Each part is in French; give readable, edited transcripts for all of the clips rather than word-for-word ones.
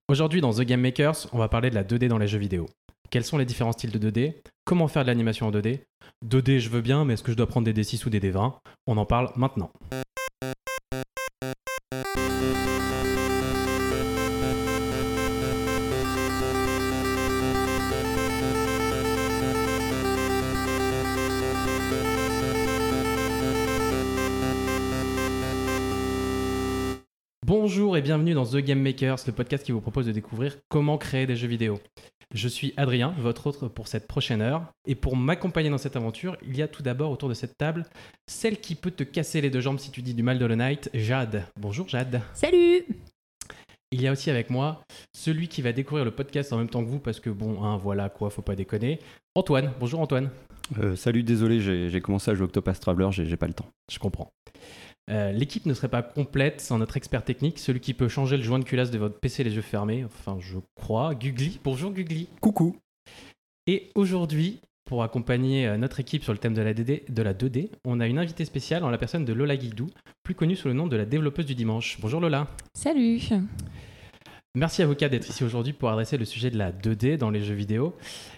Aujourd'hui, dans The Game Makers, on va parler de la 2D dans les jeux vidéo. Quels sont les différents styles de 2D? Comment faire de l'animation en 2D? 2D, je veux bien, mais est-ce que je dois prendre des D6 ou des D20? On en parle maintenant. Bonjour et bienvenue dans The Game Makers, le podcast qui vous propose de découvrir comment créer des jeux vidéo. Je suis Adrien, votre hôte pour cette prochaine heure. Et pour m'accompagner dans cette aventure, il y a tout d'abord autour de cette table celle qui peut te casser les deux jambes si tu dis du mal d'Hollow Knight, Jade. Bonjour Jade. Salut! Il y a aussi avec moi celui qui va découvrir le podcast en même temps que vous parce que voilà quoi, faut pas déconner. Antoine. Bonjour Antoine. Salut, désolé, j'ai commencé à jouer Octopath Traveler, j'ai pas le temps. Je comprends. L'équipe ne serait pas complète sans notre expert technique, celui qui peut changer le joint de culasse de votre PC les yeux fermés, enfin je crois, Gugli. Bonjour Gugli. Coucou. Et aujourd'hui, pour accompagner notre équipe sur le thème de la 2D, on a une invitée spéciale en la personne de Lola Guildou, plus connue sous le nom de la développeuse du dimanche. Bonjour Lola. Salut! Merci à vous quatre d'être ici aujourd'hui pour adresser le sujet de la 2D dans les jeux vidéo.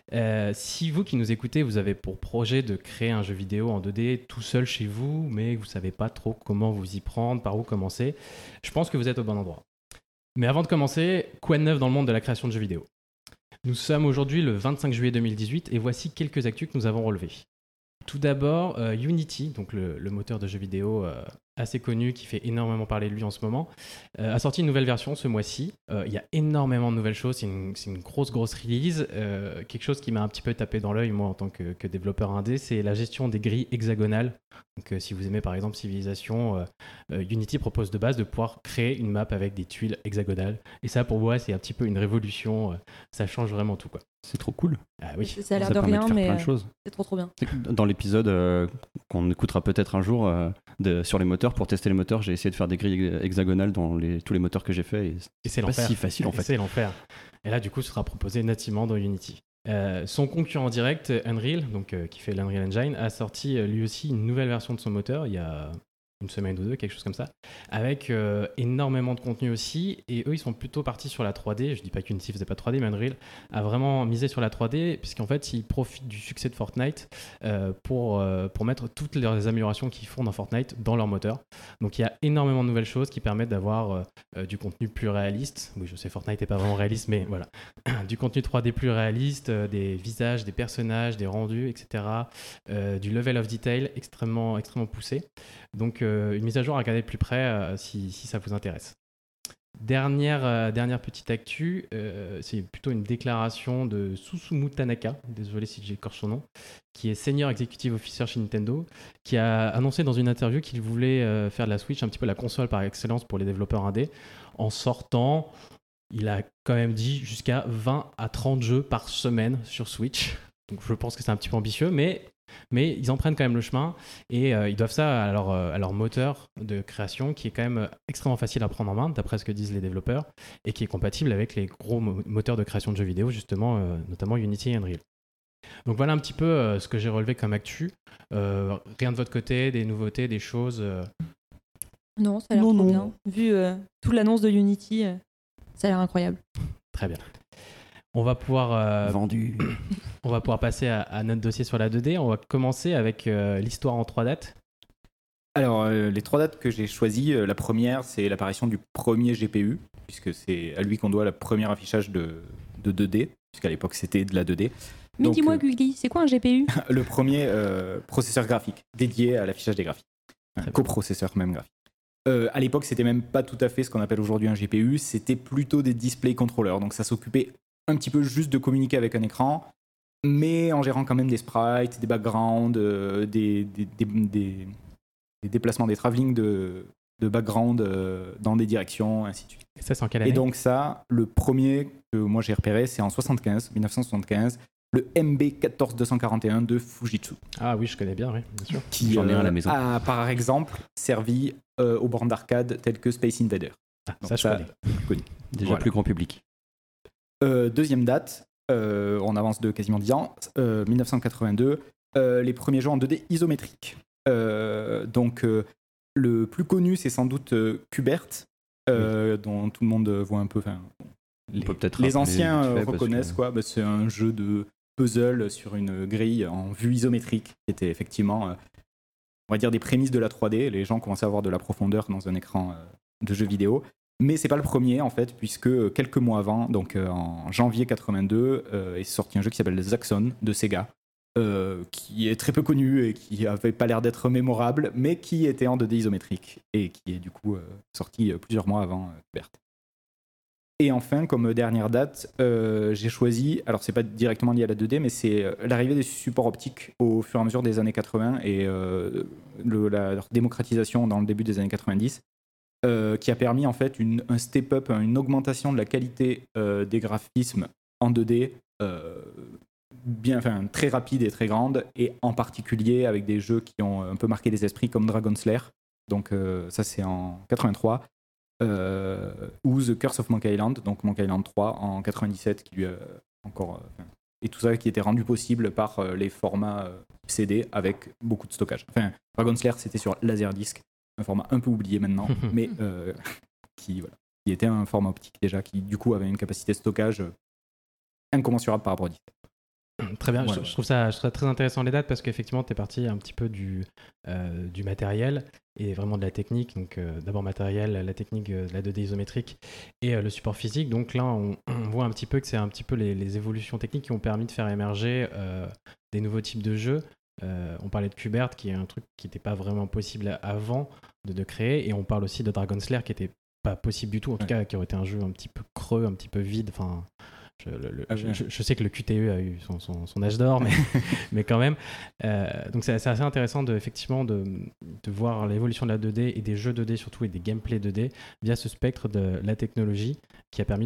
Si vous qui nous écoutez, vous avez pour projet de créer un jeu vidéo en 2D tout seul chez vous, mais vous ne savez pas trop comment vous y prendre, par où commencer, je pense que vous êtes au bon endroit. Mais avant de commencer, quoi de neuf dans le monde de la création de jeux vidéo? Nous sommes aujourd'hui le 25 juillet 2018 et voici quelques actus que nous avons relevées. Tout d'abord, Unity, donc le moteur de jeux vidéo assez connu qui fait énormément parler de lui en ce moment, a sorti une nouvelle version ce mois-ci. Il y a énormément de nouvelles choses, c'est une grosse release. Quelque chose qui m'a un petit peu tapé dans l'œil, moi, en tant que développeur indé, c'est la gestion des grilles hexagonales. Donc, si vous aimez par exemple Civilization, Unity propose de base de pouvoir créer une map avec des tuiles hexagonales. Et ça, pour moi, c'est un petit peu une révolution. Ça change vraiment tout, quoi. C'est trop cool. Ah oui. Ça a l'air Ça de permet rien, faire mais plein de choses. c'est trop bien. Dans l'épisode qu'on écoutera peut-être un jour sur les moteurs, pour tester les moteurs, j'ai essayé de faire des grilles hexagonales dans tous les moteurs que j'ai fait. Et c'est pas l'enfer. si facile en fait. C'est l'enfer. Et là, du coup, ce sera proposé nativement dans Unity. Son concurrent direct, Unreal, qui fait l'Unreal Engine, a sorti lui aussi une nouvelle version de son moteur il y a une semaine ou deux, quelque chose comme ça, avec énormément de contenu aussi. Et eux, ils sont plutôt partis sur la 3D. Je dis pas qu'Unity faisait pas de 3D, mais Unreal a vraiment misé sur la 3D, puisqu'en fait, ils profitent du succès de Fortnite pour mettre toutes les améliorations qu'ils font dans Fortnite dans leur moteur. Donc il y a énormément de nouvelles choses qui permettent d'avoir du contenu plus réaliste. Oui, je sais, Fortnite n'est pas vraiment réaliste, mais voilà. Du contenu 3D plus réaliste, des visages, des personnages, des rendus, etc. Du level of detail extrêmement poussé. Donc une mise à jour à regarder de plus près si ça vous intéresse. Dernière petite actu, c'est plutôt une déclaration de Susumu Tanaka, désolé si j'écorche son nom, qui est Senior Executive Officer chez Nintendo, qui a annoncé dans une interview qu'il voulait faire de la Switch un petit peu la console par excellence pour les développeurs indés, en sortant, il a quand même dit, jusqu'à 20 à 30 jeux par semaine sur Switch. Donc je pense que c'est un petit peu ambitieux, mais ils en prennent quand même le chemin et ils doivent ça à leur moteur de création qui est quand même extrêmement facile à prendre en main, d'après ce que disent les développeurs, et qui est compatible avec les gros moteurs de création de jeux vidéo, justement, notamment Unity et Unreal. Donc voilà un petit peu ce que j'ai relevé comme actu. Rien de votre côté, des nouveautés, des choses Non, ça a l'air trop bien. Vu toute l'annonce de Unity, ça a l'air incroyable. Très bien. On va pouvoir vendu. On va pouvoir passer à notre dossier sur la 2D. On va commencer avec l'histoire en 3 dates. Alors, les 3 dates que j'ai choisies, la première, c'est l'apparition du premier GPU, puisque c'est à lui qu'on doit le premier affichage de 2D, puisqu'à l'époque c'était de la 2D. Mais donc, dis-moi, Gugli, c'est quoi un GPU? Le premier processeur graphique dédié à l'affichage des graphiques. Un coprocesseur même graphique. À l'époque, c'était même pas tout à fait ce qu'on appelle aujourd'hui un GPU, c'était plutôt des display controllers. Donc ça s'occupait un petit peu juste de communiquer avec un écran, mais en gérant quand même des sprites, des backgrounds, des déplacements, des travelling de background dans des directions, ainsi de suite. Et ça, c'est en quelle année? Et donc ça, le premier que moi j'ai repéré, c'est en 1975, le MB14241 de Fujitsu. Ah oui, je connais bien, oui, bien sûr. Qui J'en ai un à la maison. a par exemple servi aux bornes d'arcade telles que Space Invader. Ah, Donc ça, je connais. connu. Déjà Voilà. plus grand public. Deuxième date, on avance de quasiment 10 ans, 1982, les premiers jeux en 2D isométriques. Donc le plus connu, c'est sans doute Qbert, dont tout le monde voit un peu, les anciens reconnaissent quoi. Bah, c'est un jeu de puzzle sur une grille en vue isométrique qui était effectivement, on va dire, des prémices de la 3D. Les gens commençaient à avoir de la profondeur dans un écran de jeu vidéo. Mais c'est pas le premier en fait, puisque quelques mois avant, donc en janvier 82, est sorti un jeu qui s'appelle Zaxxon de Sega, qui est très peu connu et qui avait pas l'air d'être mémorable, mais qui était en 2D isométrique et qui est du coup sorti plusieurs mois avant Kubert. Et enfin, comme dernière date, j'ai choisi, alors c'est pas directement lié à la 2D, mais c'est l'arrivée des supports optiques au fur et à mesure des années 80 et leur démocratisation dans le début des années 90. Qui a permis en fait un step-up, une augmentation de la qualité des graphismes en 2D très rapide et très grande, et en particulier avec des jeux qui ont un peu marqué les esprits comme Dragon Slayer, donc ça c'est en 83, ou The Curse of Monkey Island, donc Monkey Island 3 en 97, qui lui encore et tout ça qui était rendu possible par les formats CD avec beaucoup de stockage. Enfin, Dragon Slayer c'était sur Laserdisc, un format un peu oublié maintenant, mais qui était un format optique déjà, qui du coup avait une capacité de stockage incommensurable par rapport au disque. Très bien, voilà. Je trouve ça très intéressant les dates, parce qu'effectivement tu es parti un petit peu du matériel et vraiment de la technique, donc d'abord matériel, la technique de la 2D isométrique et le support physique. Donc là on voit un petit peu que c'est un petit peu les évolutions techniques qui ont permis de faire émerger des nouveaux types de jeux. On parlait de Kubert, qui est un truc qui n'était pas vraiment possible avant de créer, et on parle aussi de Dragon Slayer, qui n'était pas possible du tout, en tout cas qui aurait été un jeu un petit peu creux, un petit peu vide. Enfin, je sais que le QTE a eu son âge d'or, mais quand même. Donc c'est assez intéressant effectivement de voir l'évolution de la 2D et des jeux 2D surtout, et des gameplays 2D via ce spectre de la technologie qui a permis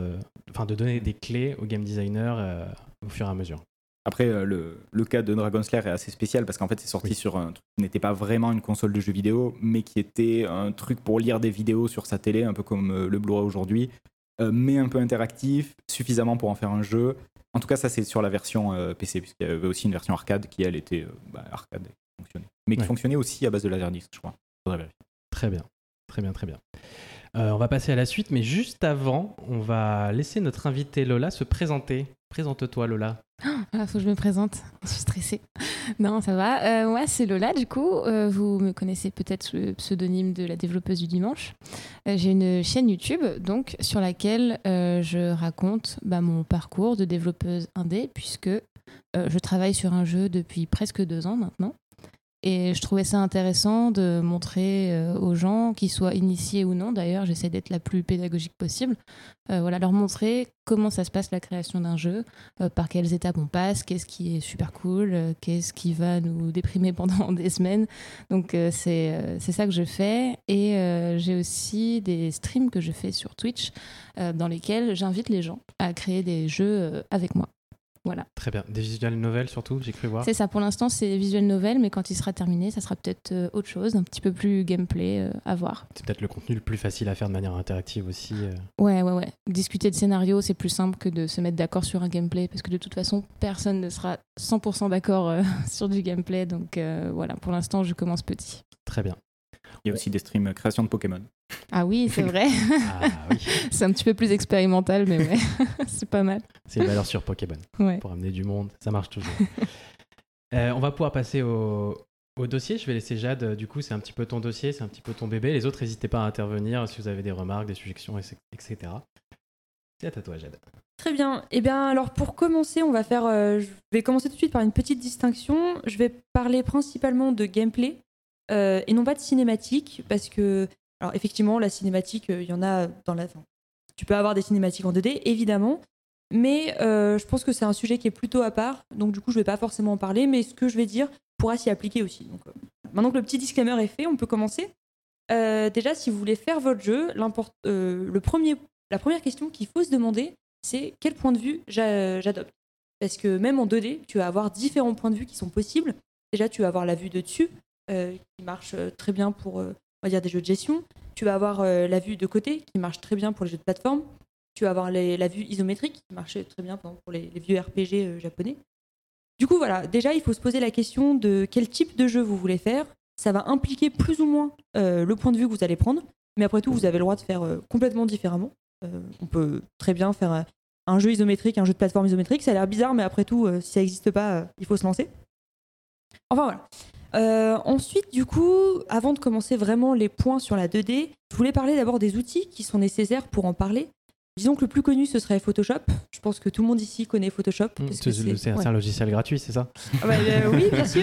de donner des clés aux game designers au fur et à mesure. Après, le cas de Dragon Slayer est assez spécial, parce qu'en fait, c'est sorti sur un truc qui n'était pas vraiment une console de jeux vidéo, mais qui était un truc pour lire des vidéos sur sa télé, un peu comme le Blu-ray aujourd'hui, mais un peu interactif, suffisamment pour en faire un jeu. En tout cas, ça, c'est sur la version PC, puisqu'il y avait aussi une version arcade qui, elle, était arcade et fonctionnait. Mais qui fonctionnait aussi à base de Laserdisc, je crois. Faudrait vérifier. Très bien, très bien, très bien. On va passer à la suite, mais juste avant, on va laisser notre invitée Lola se présenter. Présente-toi, Lola. Il faut que je me présente, je suis stressée. Non, ça va. Ouais, c'est Lola, du coup. Vous me connaissez peut-être sous le pseudonyme de la développeuse du dimanche. J'ai une chaîne YouTube, donc, sur laquelle je raconte mon parcours de développeuse indé, puisque je travaille sur un jeu depuis presque 2 ans maintenant. Et je trouvais ça intéressant de montrer aux gens, qu'ils soient initiés ou non, d'ailleurs, j'essaie d'être la plus pédagogique possible, leur montrer comment ça se passe la création d'un jeu, par quelles étapes on passe, qu'est-ce qui est super cool, qu'est-ce qui va nous déprimer pendant des semaines. Donc c'est ça que je fais. Et j'ai aussi des streams que je fais sur Twitch, dans lesquels j'invite les gens à créer des jeux avec moi. Voilà. Très bien. Des visual novels surtout, j'ai cru voir. C'est ça, pour l'instant c'est visual novel, mais quand il sera terminé, ça sera peut-être autre chose, un petit peu plus gameplay à voir. C'est peut-être le contenu le plus facile à faire de manière interactive aussi. Ouais. Discuter de scénario, c'est plus simple que de se mettre d'accord sur un gameplay, parce que de toute façon, personne ne sera 100% d'accord sur du gameplay, donc voilà, pour l'instant je commence petit. Très bien. Il y a aussi des streams création de Pokémon. Ah oui, c'est vrai. Oui. C'est un petit peu plus expérimental, mais ouais, c'est pas mal. C'est une valeur sur Pokémon. Ouais. Pour amener du monde, ça marche toujours. On va pouvoir passer au dossier. Je vais laisser Jade. Du coup, c'est un petit peu ton dossier, c'est un petit peu ton bébé. Les autres, n'hésitez pas à intervenir si vous avez des remarques, des suggestions, etc. C'est à toi, Jade. Très bien. Eh bien, alors pour commencer, je vais commencer tout de suite par une petite distinction. Je vais parler principalement de gameplay et non pas de cinématique, parce que, alors effectivement, la cinématique, il y en a dans la. Tu peux avoir des cinématiques en 2D, évidemment, mais je pense que c'est un sujet qui est plutôt à part, donc du coup, je vais pas forcément en parler, mais ce que je vais dire pourra s'y appliquer aussi. Donc, maintenant que le petit disclaimer est fait, on peut commencer. Déjà, si vous voulez faire votre jeu, la première question qu'il faut se demander, c'est quel point de vue j'adopte. Parce que même en 2D, tu vas avoir différents points de vue qui sont possibles. Déjà, tu vas avoir la vue de dessus, qui marche très bien pour, on va dire, des jeux de gestion. Tu vas avoir la vue de côté, qui marche très bien pour les jeux de plateforme. Tu vas avoir la vue isométrique, qui marche très bien pour les vieux RPG japonais. Du coup, voilà, déjà, il faut se poser la question de quel type de jeu vous voulez faire. Ça va impliquer plus ou moins le point de vue que vous allez prendre. Mais après tout, vous avez le droit de faire complètement différemment. On peut très bien faire un jeu isométrique, un jeu de plateforme isométrique. Ça a l'air bizarre, mais après tout, si ça n'existe pas, il faut se lancer. Enfin voilà. Ensuite, du coup, avant de commencer vraiment les points sur la 2D, je voulais parler d'abord des outils qui sont nécessaires pour en parler. Disons que le plus connu, ce serait Photoshop. Je pense que tout le monde ici connaît Photoshop. C'est un logiciel gratuit, c'est ça? Oui, bien sûr.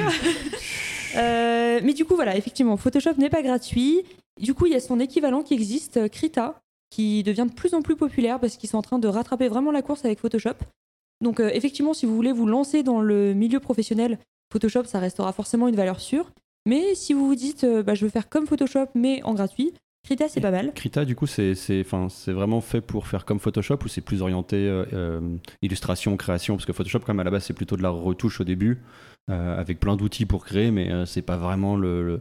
Mais du coup, voilà, effectivement, Photoshop n'est pas gratuit. Du coup, il y a son équivalent qui existe, Krita, qui devient de plus en plus populaire parce qu'ils sont en train de rattraper vraiment la course avec Photoshop. Donc, effectivement, si vous voulez vous lancer dans le milieu professionnel, Photoshop, ça restera forcément une valeur sûre. Mais si vous vous dites, je veux faire comme Photoshop, mais en gratuit, Krita, c'est pas mal. Krita, du coup, c'est vraiment fait pour faire comme Photoshop ou c'est plus orienté illustration, création? Parce que Photoshop, quand même, à la base, c'est plutôt de la retouche au début, avec plein d'outils pour créer, mais c'est pas vraiment le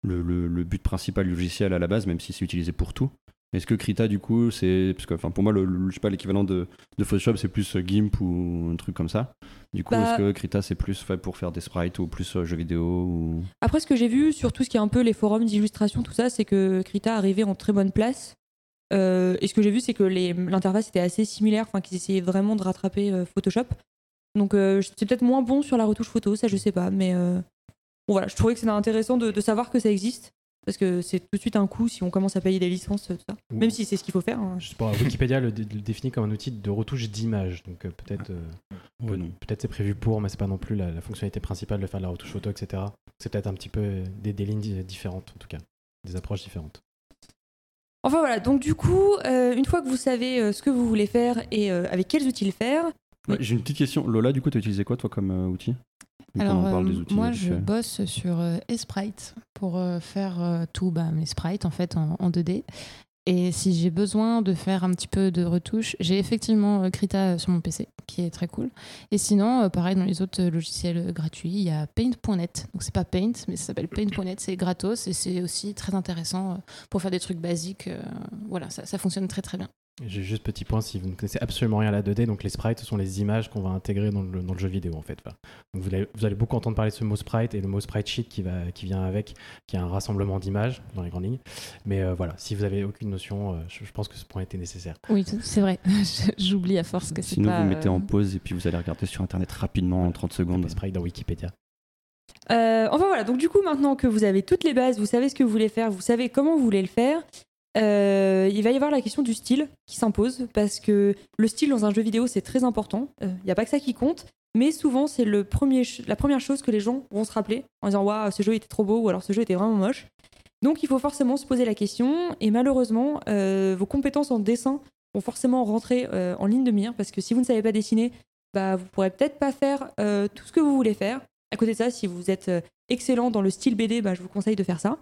but principal du logiciel à la base, même si c'est utilisé pour tout. Est-ce que Krita, du coup, c'est... Parce que pour moi, je sais pas, l'équivalent de Photoshop, c'est plus GIMP ou un truc comme ça. Du coup, est-ce que Krita, c'est plus fait pour faire des sprites ou plus jeux vidéo ou... Après, ce que j'ai vu sur tout ce qui est un peu les forums d'illustration, tout ça, c'est que Krita arrivait en très bonne place. Et ce que j'ai vu, c'est que l'interface était assez similaire, qu'ils essayaient vraiment de rattraper Photoshop. Donc, c'est peut-être moins bon sur la retouche photo, ça, je sais pas. Mais bon, voilà, je trouvais que c'était intéressant de savoir que ça existe. Parce que c'est tout de suite un coût si on commence à payer des licences, tout ça. Même si c'est ce qu'il faut faire. Hein. Je sais pas, Wikipédia le définit comme un outil de retouche d'image. Donc peut-être c'est prévu pour, mais c'est pas non plus la fonctionnalité principale de faire de la retouche photo, etc. C'est peut-être un petit peu des lignes différentes, en tout cas. Des approches différentes. Enfin voilà, donc du coup, une fois que vous savez ce que vous voulez faire et avec quels outils le faire... Ouais, j'ai une petite question. Lola, du coup, tu as utilisé quoi, toi, comme outil? Alors, moi, je bosse sur Sprite pour faire tous mes sprites en fait en 2D. Et si j'ai besoin de faire un petit peu de retouche, j'ai effectivement Krita sur mon PC, qui est très cool. Et sinon, pareil, dans les autres logiciels gratuits, il y a Paint.net. Donc, c'est pas Paint, mais ça s'appelle Paint.net. C'est gratos et c'est aussi très intéressant pour faire des trucs basiques. Voilà, ça fonctionne très très bien. J'ai juste petit point, si vous ne connaissez absolument rien à la 2D, donc les sprites, ce sont les images qu'on va intégrer dans le jeu vidéo en fait. Enfin, donc vous allez beaucoup entendre parler de ce mot sprite et le mot sprite sheet qui vient avec, qui est un rassemblement d'images dans les grandes lignes. Mais voilà, si vous avez aucune notion, je pense que ce point était nécessaire. Oui, c'est vrai. J'oublie à force que c'est pas... Sinon, vous mettez en pause et puis vous allez regarder sur Internet rapidement en 30 secondes. Les sprites dans Wikipédia. Enfin voilà, donc du coup, maintenant que vous avez toutes les bases, vous savez ce que vous voulez faire, vous savez comment vous voulez le faire, il va y avoir la question du style qui s'impose parce que le style dans un jeu vidéo c'est très important. Il n'y a pas que ça qui compte, mais souvent c'est la première chose que les gens vont se rappeler en disant waouh, ce jeu était trop beau ou alors ce jeu était vraiment moche. Donc il faut forcément se poser la question et malheureusement vos compétences en dessin vont forcément rentrer en ligne de mire parce que si vous ne savez pas dessiner, vous pourrez peut-être pas faire tout ce que vous voulez faire. À côté de ça, si vous êtes excellent dans le style BD, je vous conseille de faire ça.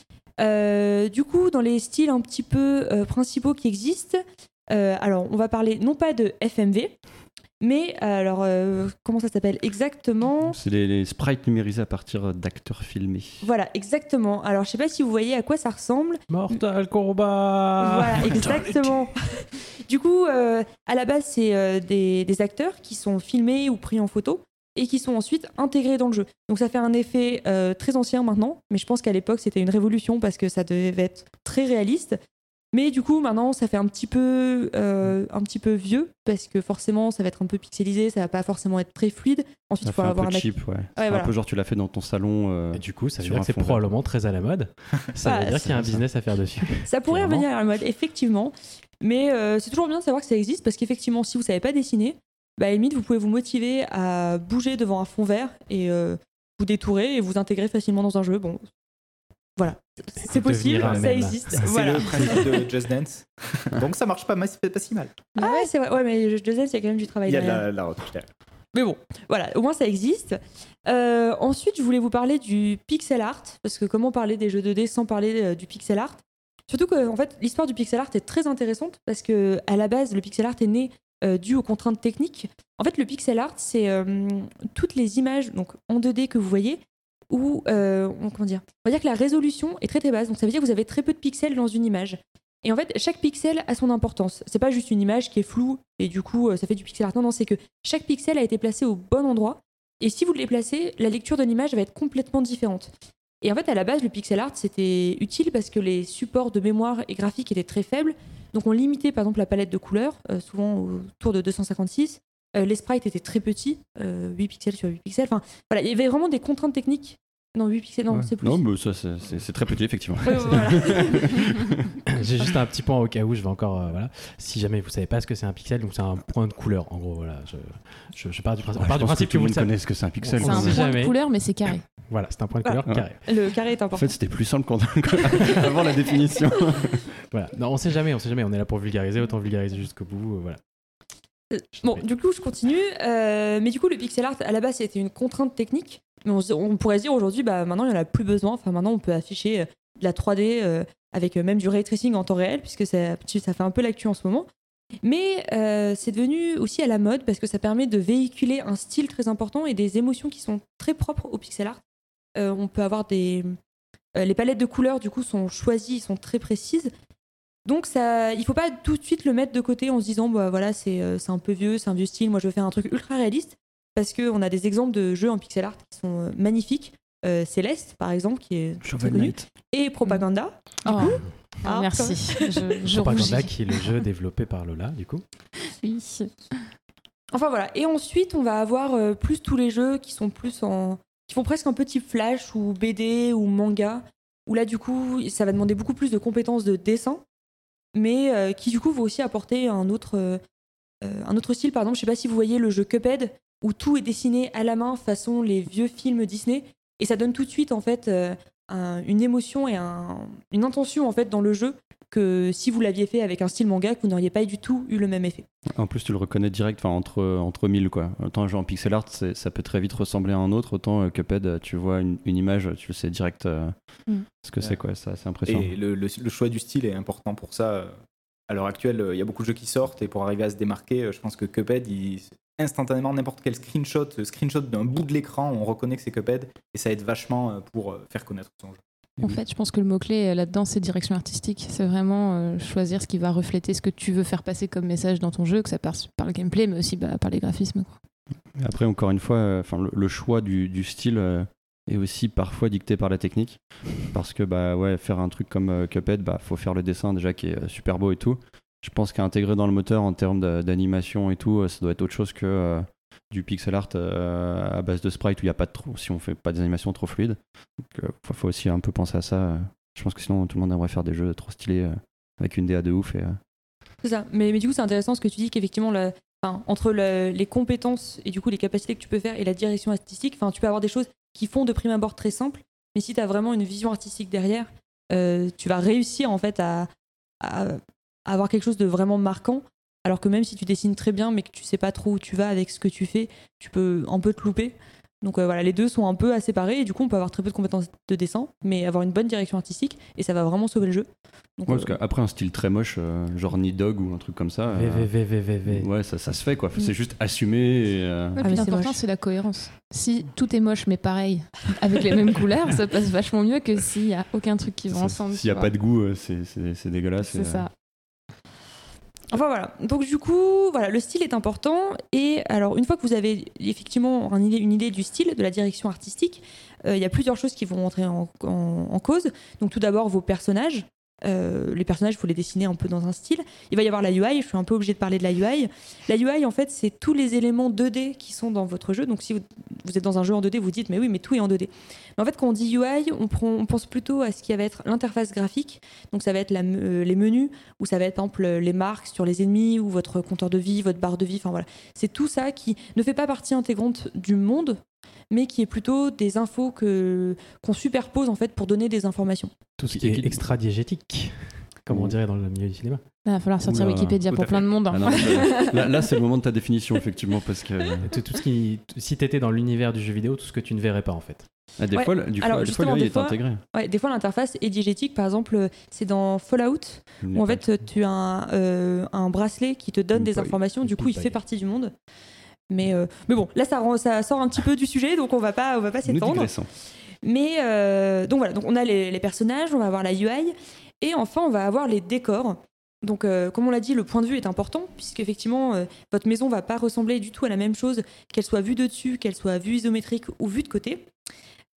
Du coup, dans les styles un petit peu principaux qui existent, alors on va parler non pas de FMV, mais alors comment ça s'appelle exactement? C'est les sprites numérisés à partir d'acteurs filmés. Voilà, exactement. Alors je sais pas si vous voyez à quoi ça ressemble. Mortal Kombat. Voilà, exactement. Du coup, à la base, c'est des acteurs qui sont filmés ou pris en photo et qui sont ensuite intégrés dans le jeu. Donc ça fait un effet très ancien maintenant, mais je pense qu'à l'époque c'était une révolution parce que ça devait être très réaliste. Mais du coup maintenant ça fait un petit peu vieux parce que forcément ça va être un peu pixelisé, ça va pas forcément être très fluide. Ensuite il faut avoir un peu cheap, ouais. C'est voilà. un peu genre tu l'as fait dans ton salon. Et du coup ça veut dire que c'est probablement très à la mode. Ça veut dire qu'il y a un business à faire dessus. Ça pourrait revenir à la mode effectivement, mais c'est toujours bien de savoir que ça existe parce qu'effectivement si vous savez pas dessiner, à la limite, vous pouvez vous motiver à bouger devant un fond vert et vous détourer et vous intégrer facilement dans un jeu. Bon, voilà, c'est possible, ça existe. C'est le principe de Just Dance. Donc ça marche pas si mal. Ah ouais, c'est vrai. Ouais, mais Just Dance, il y a quand même du travail derrière. Il y a la retouche derrière. Mais bon, voilà, au moins ça existe. Ensuite, je voulais vous parler du pixel art, parce que comment parler des jeux 2D sans parler du pixel art? Surtout que en fait, l'histoire du pixel art est très intéressante, parce que à la base, le pixel art est né dû aux contraintes techniques. En fait, le pixel art, c'est toutes les images donc, en 2D que vous voyez, où comment dire, on va dire que la résolution est très très basse, donc ça veut dire que vous avez très peu de pixels dans une image. Et en fait, chaque pixel a son importance. C'est pas juste une image qui est floue et du coup, ça fait du pixel art. Non, c'est que chaque pixel a été placé au bon endroit. Et si vous le déplacez, la lecture de l'image va être complètement différente. Et en fait, à la base, le pixel art, c'était utile parce que les supports de mémoire et graphiques étaient très faibles. Donc, on limitait par exemple la palette de couleurs, souvent autour de 256. Les sprites étaient très petits, 8 pixels sur 8 pixels. Enfin, voilà, il y avait vraiment des contraintes techniques. Non, 8 pixels, non, c'est plus. Non, mais ça, c'est très petit, effectivement. Voilà. J'ai juste un petit point au cas où je vais encore. Voilà. Si jamais vous savez pas ce que c'est un pixel, donc c'est un point de couleur. En gros, voilà. Je pars du principe. Ouais, On part je du pense principe que tout le monde savez. connaît ce que c'est un pixel. C'est On un sait point jamais. de couleur, mais c'est carré. Voilà, c'est un point de couleur Voilà. carré. Le carré est En important. fait, c'était plus simple avant la définition. Voilà. Non, on sait jamais. On est là pour vulgariser, autant vulgariser jusqu'au bout. Voilà. Bon, du coup, je continue. Mais du coup, le pixel art, à la base, c'était une contrainte technique. Mais on pourrait se dire aujourd'hui, maintenant, il n'y en a plus besoin. Enfin, maintenant, on peut afficher de la 3D avec même du ray tracing en temps réel, puisque ça fait un peu l'actu en ce moment. Mais c'est devenu aussi à la mode parce que ça permet de véhiculer un style très important et des émotions qui sont très propres au pixel art. On peut avoir les palettes de couleurs, du coup, sont choisies, sont très précises. Donc il ne faut pas tout de suite le mettre de côté en se disant voilà, c'est un peu vieux, c'est un vieux style, moi je veux faire un truc ultra réaliste, parce qu'on a des exemples de jeux en pixel art qui sont magnifiques. Céleste, par exemple, qui est très Shovel connu, Knight. et Propaganda. Oh, Ah, merci. Je Propaganda, rougis. qui est le jeu développé par Lola, du coup. Oui. Enfin voilà. Et ensuite, on va avoir plus tous les jeux qui sont qui font presque un peu type Flash ou BD ou manga, où là, du coup, ça va demander beaucoup plus de compétences de dessin, mais qui, du coup, vont aussi apporter un autre style. Par exemple, je sais pas si vous voyez le jeu Cuphead, où tout est dessiné à la main façon les vieux films Disney, et ça donne tout de suite, en fait, une émotion et une intention, en fait, dans le jeu, que si vous l'aviez fait avec un style manga, que vous n'auriez pas du tout eu le même effet. En plus, tu le reconnais direct entre mille, quoi. Autant un jeu en pixel art, ça peut très vite ressembler à un autre. Autant Cuphead, tu vois une image, tu le sais direct ce que c'est, quoi. Ça, c'est impressionnant. Et le choix du style est important pour ça. À l'heure actuelle, il y a beaucoup de jeux qui sortent et pour arriver à se démarquer, je pense que Cuphead, instantanément, n'importe quel screenshot d'un bout de l'écran, on reconnaît que c'est Cuphead et ça aide vachement pour faire connaître son jeu. En fait, je pense que le mot-clé là-dedans, c'est direction artistique. C'est vraiment choisir ce qui va refléter ce que tu veux faire passer comme message dans ton jeu, que ça passe par le gameplay, mais aussi par les graphismes, quoi. Après, encore une fois, le choix du style est aussi parfois dicté par la technique. Parce que faire un truc comme Cuphead, faut faire le dessin déjà qui est super beau et tout. Je pense qu'à intégrer dans le moteur en termes d'animation et tout, ça doit être autre chose que du pixel art à base de sprite où il n'y a pas de trop, si on fait pas des animations trop fluides. Donc faut aussi un peu penser à ça. Je pense que sinon tout le monde aimerait faire des jeux trop stylés avec une DA de ouf. C'est ça. Mais du coup, c'est intéressant ce que tu dis, qu'effectivement, entre les compétences et du coup les capacités que tu peux faire et la direction artistique, tu peux avoir des choses qui font de prime abord très simples, mais si tu as vraiment une vision artistique derrière, tu vas réussir en fait à avoir quelque chose de vraiment marquant. Alors que même si tu dessines très bien, mais que tu sais pas trop où tu vas avec ce que tu fais, tu peux un peu te louper. Donc voilà, les deux sont un peu à séparer et du coup on peut avoir très peu de compétences de dessin, mais avoir une bonne direction artistique et ça va vraiment sauver le jeu. Donc, parce qu'après un style très moche, genre Nidhogg ou un truc comme ça, ouais, ça se fait, quoi. C'est juste assumer. Ouais, mais c'est l'important, moche. c'est la cohérence. Si tout est moche mais pareil, avec les mêmes couleurs, ça passe vachement mieux que s'il n'y a aucun truc qui va ensemble. S'il n'y a pas de goût, c'est dégueulasse. C'est ça. Enfin voilà, donc du coup, voilà, le style est important. Et alors, une fois que vous avez effectivement une idée du style, de la direction artistique, il y a plusieurs choses qui vont entrer en cause. Donc tout d'abord, vos personnages. Les personnages, il faut les dessiner un peu dans un style. Il va y avoir la UI, je suis un peu obligée de parler de la UI. La UI, en fait, c'est tous les éléments 2D qui sont dans votre jeu. Donc si vous êtes dans un jeu en 2D, vous dites, mais oui, mais tout est en 2D. Mais en fait, quand on dit UI, on pense plutôt à ce qui va être l'interface graphique. Donc ça va être les menus, ou ça va être par exemple les marques sur les ennemis, ou votre compteur de vie, votre barre de vie. Enfin voilà, c'est tout ça qui ne fait pas partie intégrante du monde, mais qui est plutôt des infos qu'on superpose en fait pour donner des informations. Tout ce qui est extra-diégétique, comme on dirait dans le milieu du cinéma. Il va falloir sortir Oula, Wikipédia pour plein de monde. Ah non, là, c'est le moment de ta définition, effectivement, parce que Tout ce qui, si t'étais dans l'univers du jeu vidéo, tout ce que tu ne verrais pas en fait. des Ouais. fois, Alors, des fois, justement, l'UI des est fois- intégré. Ouais, des fois l'interface est diégétique. Par exemple, c'est dans Fallout où en fait tu as un bracelet qui te donne Une des paille. informations. Du coup, il paille. fait partie du monde. Mais bon, là ça sort un petit peu du sujet, donc on va pas Nous s'étendre. digressons. Mais donc voilà, donc on a les personnages, on va avoir la UI, et enfin on va avoir les décors. Donc comme on l'a dit, le point de vue est important, puisqu'effectivement votre maison va pas ressembler du tout à la même chose, qu'elle soit vue de dessus, qu'elle soit vue isométrique ou vue de côté.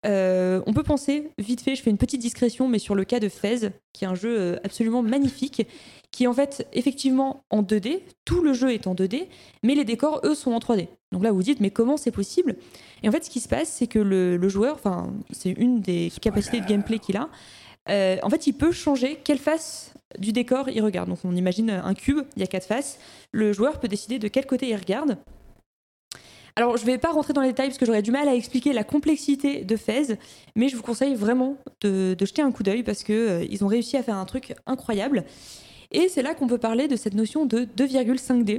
On peut penser, vite fait, je fais une petite discrétion, mais sur le cas de Fez, qui est un jeu absolument magnifique, qui est en fait effectivement en 2D, tout le jeu est en 2D, mais les décors, eux, sont en 3D. Donc là, vous vous dites, mais comment c'est possible ? Et en fait, ce qui se passe, c'est que le joueur, c'est une des capacités de gameplay qu'il a, en fait, il peut changer quelle face du décor il regarde. Donc on imagine un cube, il y a 4 faces, le joueur peut décider de quel côté il regarde. Alors, je ne vais pas rentrer dans les détails parce que j'aurais du mal à expliquer la complexité de Fez, mais je vous conseille vraiment de jeter un coup d'œil parce qu'ils ont réussi à faire un truc incroyable. Et c'est là qu'on peut parler de cette notion de 2,5D.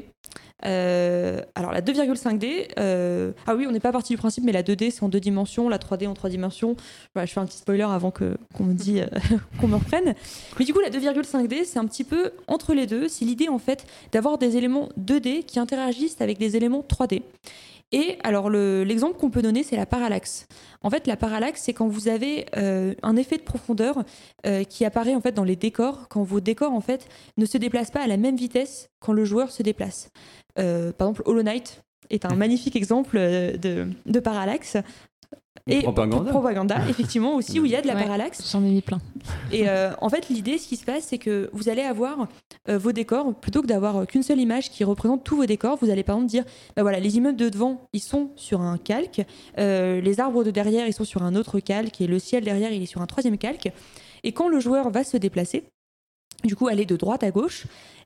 Alors, la 2,5D, ah oui, on n'est pas parti du principe, mais la 2D, c'est en 2 dimensions, la 3D en 3 dimensions. Voilà, je fais un petit spoiler avant qu'on me dise qu'on me reprenne. Mais du coup, la 2,5D, c'est un petit peu entre les deux. C'est l'idée, en fait, d'avoir des éléments 2D qui interagissent avec des éléments 3D. Et alors l'exemple qu'on peut donner, c'est la parallaxe. En fait, la parallaxe, c'est quand vous avez un effet de profondeur qui apparaît en fait dans les décors, quand vos décors en fait ne se déplacent pas à la même vitesse quand le joueur se déplace. Par exemple, Hollow Knight est un magnifique exemple de parallaxe. Et propaganda, effectivement, aussi, où il y a de la parallaxe. J'en ai mis plein. Et en fait, l'idée, ce qui se passe, c'est que vous allez avoir vos décors, plutôt que d'avoir qu'une seule image qui représente tous vos décors, vous allez par exemple dire, bah voilà, les immeubles de devant, ils sont sur un calque, les arbres de derrière, ils sont sur un autre calque, et le ciel derrière, il est sur un 3e calque. Et quand le joueur va se déplacer, du coup, aller de droite à gauche,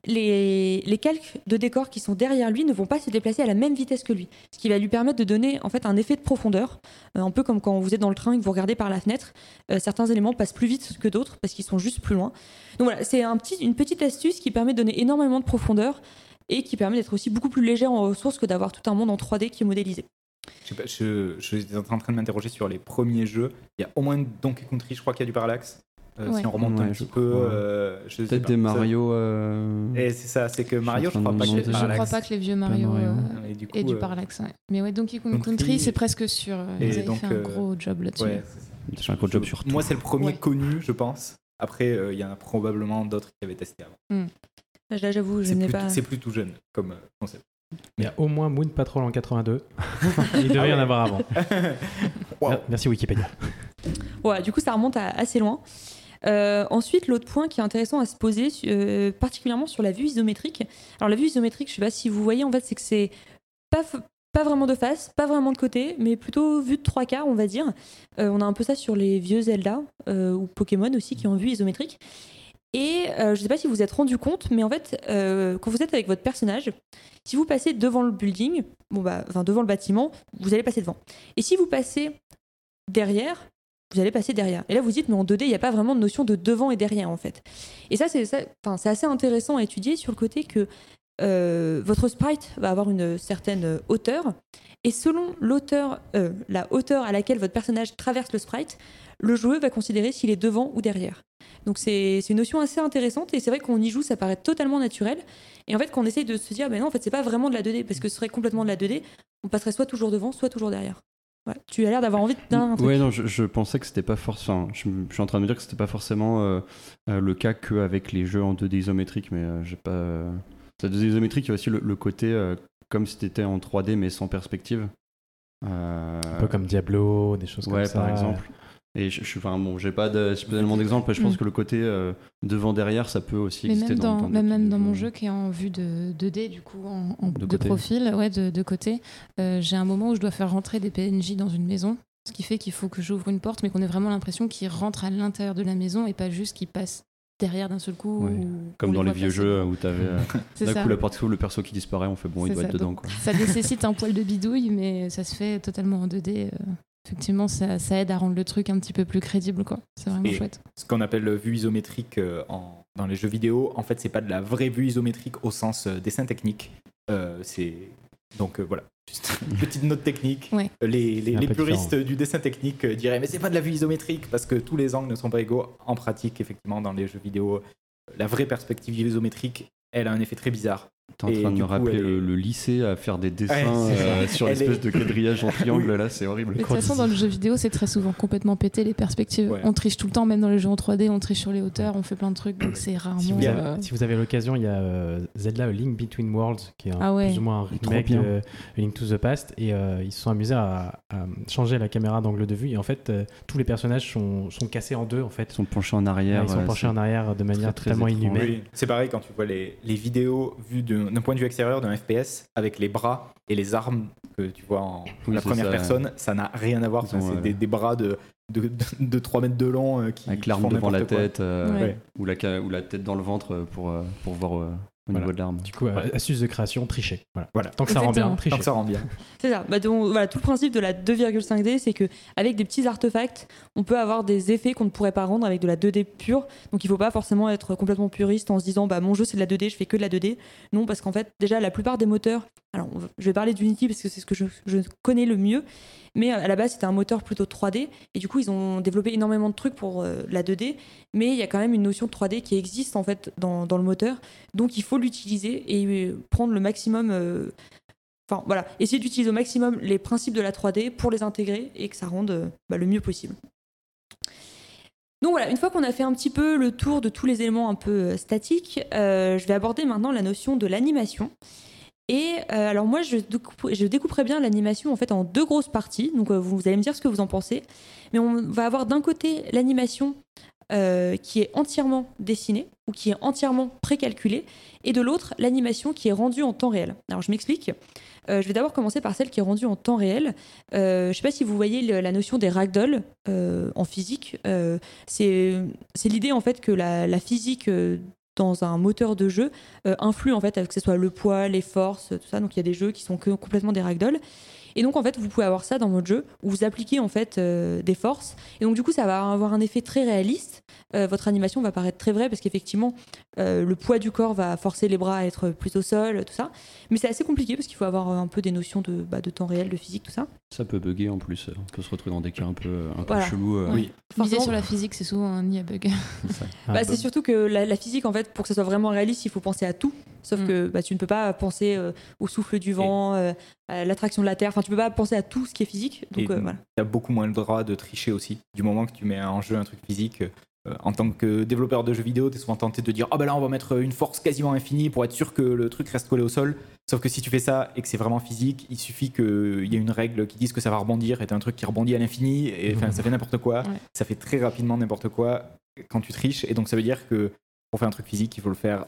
les calques de décors qui sont derrière lui ne vont pas se déplacer à la même vitesse que lui, ce qui va lui permettre de donner en fait un effet de profondeur, un peu comme quand vous êtes dans le train et que vous regardez par la fenêtre, certains éléments passent plus vite que d'autres parce qu'ils sont juste plus loin. Donc voilà, c'est une petite astuce qui permet de donner énormément de profondeur et qui permet d'être aussi beaucoup plus léger en ressources que d'avoir tout un monde en 3D qui est modélisé. Je suis en train de m'interroger sur les premiers jeux. Il y a au moins Donkey Country, je crois qu'il y a du parallaxe. Si on remonte un petit peu, peut-être des Mario. Et c'est ça, c'est que Mario, je crois pas qu'il y ait du parallaxe. Je parallaxe. crois pas que les vieux Mario aient du parallaxe. Ouais. Mais ouais, Donkey Kong Country, c'est presque sûr. Ils avaient fait un gros job là-dessus. Ouais, c'est un gros job sur tout. Moi, c'est le premier connu, je pense. Après, il y en a probablement d'autres qui avaient testé avant. Là, j'avoue, je n'ai pas. C'est plutôt jeune comme concept. Il y a au moins Moon Patrol en 82. Il devait y en avoir avant. Wow. Merci Wikipédia. Ouais, du coup, ça remonte à assez loin. Ensuite, l'autre point qui est intéressant à se poser, particulièrement sur la vue isométrique. Alors la vue isométrique, je ne sais pas si vous voyez, en fait, c'est que c'est pas vraiment de face, pas vraiment de côté, mais plutôt vue de 3/4, on va dire. On a un peu ça sur les vieux Zelda ou Pokémon aussi qui ont vue isométrique. Et je ne sais pas si vous vous êtes rendu compte, mais en fait, quand vous êtes avec votre personnage, si vous passez devant le building, devant le bâtiment, vous allez passer devant. Et si vous passez derrière, vous allez passer derrière. Et là, vous dites, mais en 2D, il n'y a pas vraiment de notion de devant et derrière, en fait. Et ça, c'est assez intéressant à étudier sur le côté que votre sprite va avoir une certaine hauteur. Et selon la hauteur à laquelle votre personnage traverse le sprite, le joueur va considérer s'il est devant ou derrière. Donc c'est une notion assez intéressante. Et c'est vrai qu'on y joue, ça paraît totalement naturel. Et en fait, quand on essaye de se dire, non, en fait, c'est pas vraiment de la 2D, parce que ce serait complètement de la 2D, on passerait soit toujours devant, soit toujours derrière. Ouais, tu as l'air d'avoir envie d'un truc. Ouais, non, je pensais que c'était pas forcément. Je suis en train de me dire que c'était pas forcément le cas qu'avec les jeux en 2D isométrique, mais j'ai pas. La 2D isométrique, il y a aussi le côté comme si t'étais en 3D mais sans perspective. Un peu comme Diablo, des choses comme ça. Ouais, par exemple. Et j'ai pas spécialement d'exemple, mais je pense que le côté devant-derrière, ça peut aussi exister même dans mon jeu qui est en vue de 2D, du coup, de profil, de côté, j'ai un moment où je dois faire rentrer des PNJ dans une maison, ce qui fait qu'il faut que j'ouvre une porte, mais qu'on ait vraiment l'impression qu'ils rentrent à l'intérieur de la maison et pas juste qu'ils passent derrière d'un seul coup. Ouais. Comme dans les vieux jeux où t'avais d'un coup la porte s'ouvre, le perso qui disparaît, on fait il doit être dedans. Quoi. Ça nécessite un poil de bidouille, mais ça se fait totalement en 2D. Effectivement, ça aide à rendre le truc un petit peu plus crédible, quoi. C'est vraiment chouette. Ce qu'on appelle vue isométrique dans les jeux vidéo, en fait, c'est pas de la vraie vue isométrique au sens dessin technique. Donc voilà, juste une petite note technique. Ouais. Les puristes du dessin technique diraient mais c'est pas de la vue isométrique parce que tous les angles ne sont pas égaux. En pratique, effectivement, dans les jeux vidéo, la vraie perspective isométrique, elle a un effet très bizarre. T'es en train de me rappeler le lycée à faire des dessins sur l'espèce de quadrillage en triangle, là, c'est horrible. De toute façon, dans le jeu vidéo, c'est très souvent complètement pété les perspectives. Ouais. On triche tout le temps, même dans les jeux en 3D, on triche sur les hauteurs, on fait plein de trucs, donc c'est rarement. Si vous avez l'occasion, il y a Zelda A Link Between Worlds, qui est plus ou moins un remake de Link to the Past, et ils se sont amusés à changer la caméra d'angle de vue, et en fait, tous les personnages sont cassés en deux, en fait. Ils sont penchés en arrière. Ils sont penchés en arrière de manière totalement inhumaine. Oui. C'est pareil quand tu vois les vidéos vues d'un point de vue extérieur d'un FPS avec les bras et les armes que tu vois en la première personne, ça n'a rien à voir. C'est des bras de 3 mètres de long qui avec l'arme devant la tête Ouais. ou la tête dans le ventre pour voir au niveau de l'arme. Du coup, astuce de création, tricher. Voilà. Tant que ça rend bien, tricher. Tant que ça rend bien. C'est ça. Donc, voilà, tout le principe de la 2,5D, c'est qu'avec des petits artefacts, on peut avoir des effets qu'on ne pourrait pas rendre avec de la 2D pure. Donc il ne faut pas forcément être complètement puriste en se disant mon jeu c'est de la 2D, je fais que de la 2D. Non, parce qu'en fait, déjà, la plupart des moteurs, alors je vais parler d'Unity parce que c'est ce que je connais le mieux, mais à la base c'était un moteur plutôt 3D, et du coup ils ont développé énormément de trucs pour la 2D, mais il y a quand même une notion de 3D qui existe en fait dans le moteur, donc il faut l'utiliser et prendre le maximum... Enfin voilà, essayer d'utiliser au maximum les principes de la 3D pour les intégrer et que ça rende le mieux possible. Donc voilà, une fois qu'on a fait un petit peu le tour de tous les éléments un peu statiques, je vais aborder maintenant la notion de l'animation. Et alors moi, je découperai bien l'animation en fait en deux grosses parties. Donc vous allez me dire ce que vous en pensez. Mais on va avoir d'un côté l'animation qui est entièrement dessinée ou qui est entièrement précalculée, et de l'autre l'animation qui est rendue en temps réel. Alors je m'explique. Je vais d'abord commencer par celle qui est rendue en temps réel. Je ne sais pas si vous voyez la notion des ragdoll en physique. C'est l'idée en fait que la physique dans un moteur de jeu influe en fait, que ce soit le poids, les forces, tout ça. Donc il y a des jeux qui sont complètement des ragdoll. Et donc en fait vous pouvez avoir ça dans votre jeu où vous appliquez en fait des forces, et donc du coup ça va avoir un effet très réaliste. Votre animation va paraître très vraie parce qu'effectivement le poids du corps va forcer les bras à être plus au sol, tout ça, mais c'est assez compliqué parce qu'il faut avoir un peu des notions de temps réel, de physique, tout ça. Ça peut bugger en plus, on peut se retrouver dans des cas un peu voilà. chelous. Oui. Miser sur la physique, c'est souvent un nid à bug. C'est surtout que la physique, en fait, pour que ça soit vraiment réaliste, il faut penser à tout. Sauf que tu ne peux pas penser au souffle du vent, à l'attraction de la Terre. Enfin, tu peux pas penser à tout ce qui est physique. Donc, voilà. Tu as beaucoup moins le droit de tricher aussi. Du moment que tu mets en jeu un truc physique, en tant que développeur de jeux vidéo, tu es souvent tenté de dire là, on va mettre une force quasiment infinie pour être sûr que le truc reste collé au sol. Sauf que si tu fais ça et que c'est vraiment physique, il suffit qu'il y ait une règle qui dise que ça va rebondir, et tu as un truc qui rebondit à l'infini, et ça fait n'importe quoi. Ouais. Ça fait très rapidement n'importe quoi quand tu triches. Et donc, ça veut dire que pour faire un truc physique, il faut le faire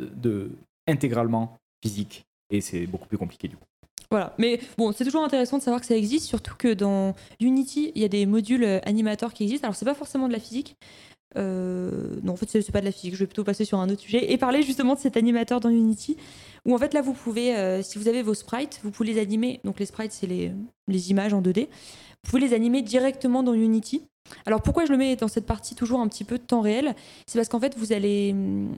intégralement physique, et c'est beaucoup plus compliqué du coup. Voilà, mais bon, c'est toujours intéressant de savoir que ça existe, surtout que dans Unity, il y a des modules animateurs qui existent. Alors, c'est pas forcément de la physique. Non, en fait, c'est pas de la physique. Je vais plutôt passer sur un autre sujet et parler justement de cet animateur dans Unity, où en fait, là, vous pouvez, si vous avez vos sprites, vous pouvez les animer. Donc, les sprites, c'est les images en 2D. Vous pouvez les animer directement dans Unity. Alors, pourquoi je le mets dans cette partie toujours un petit peu de temps réel ? C'est parce qu'en fait, vous allez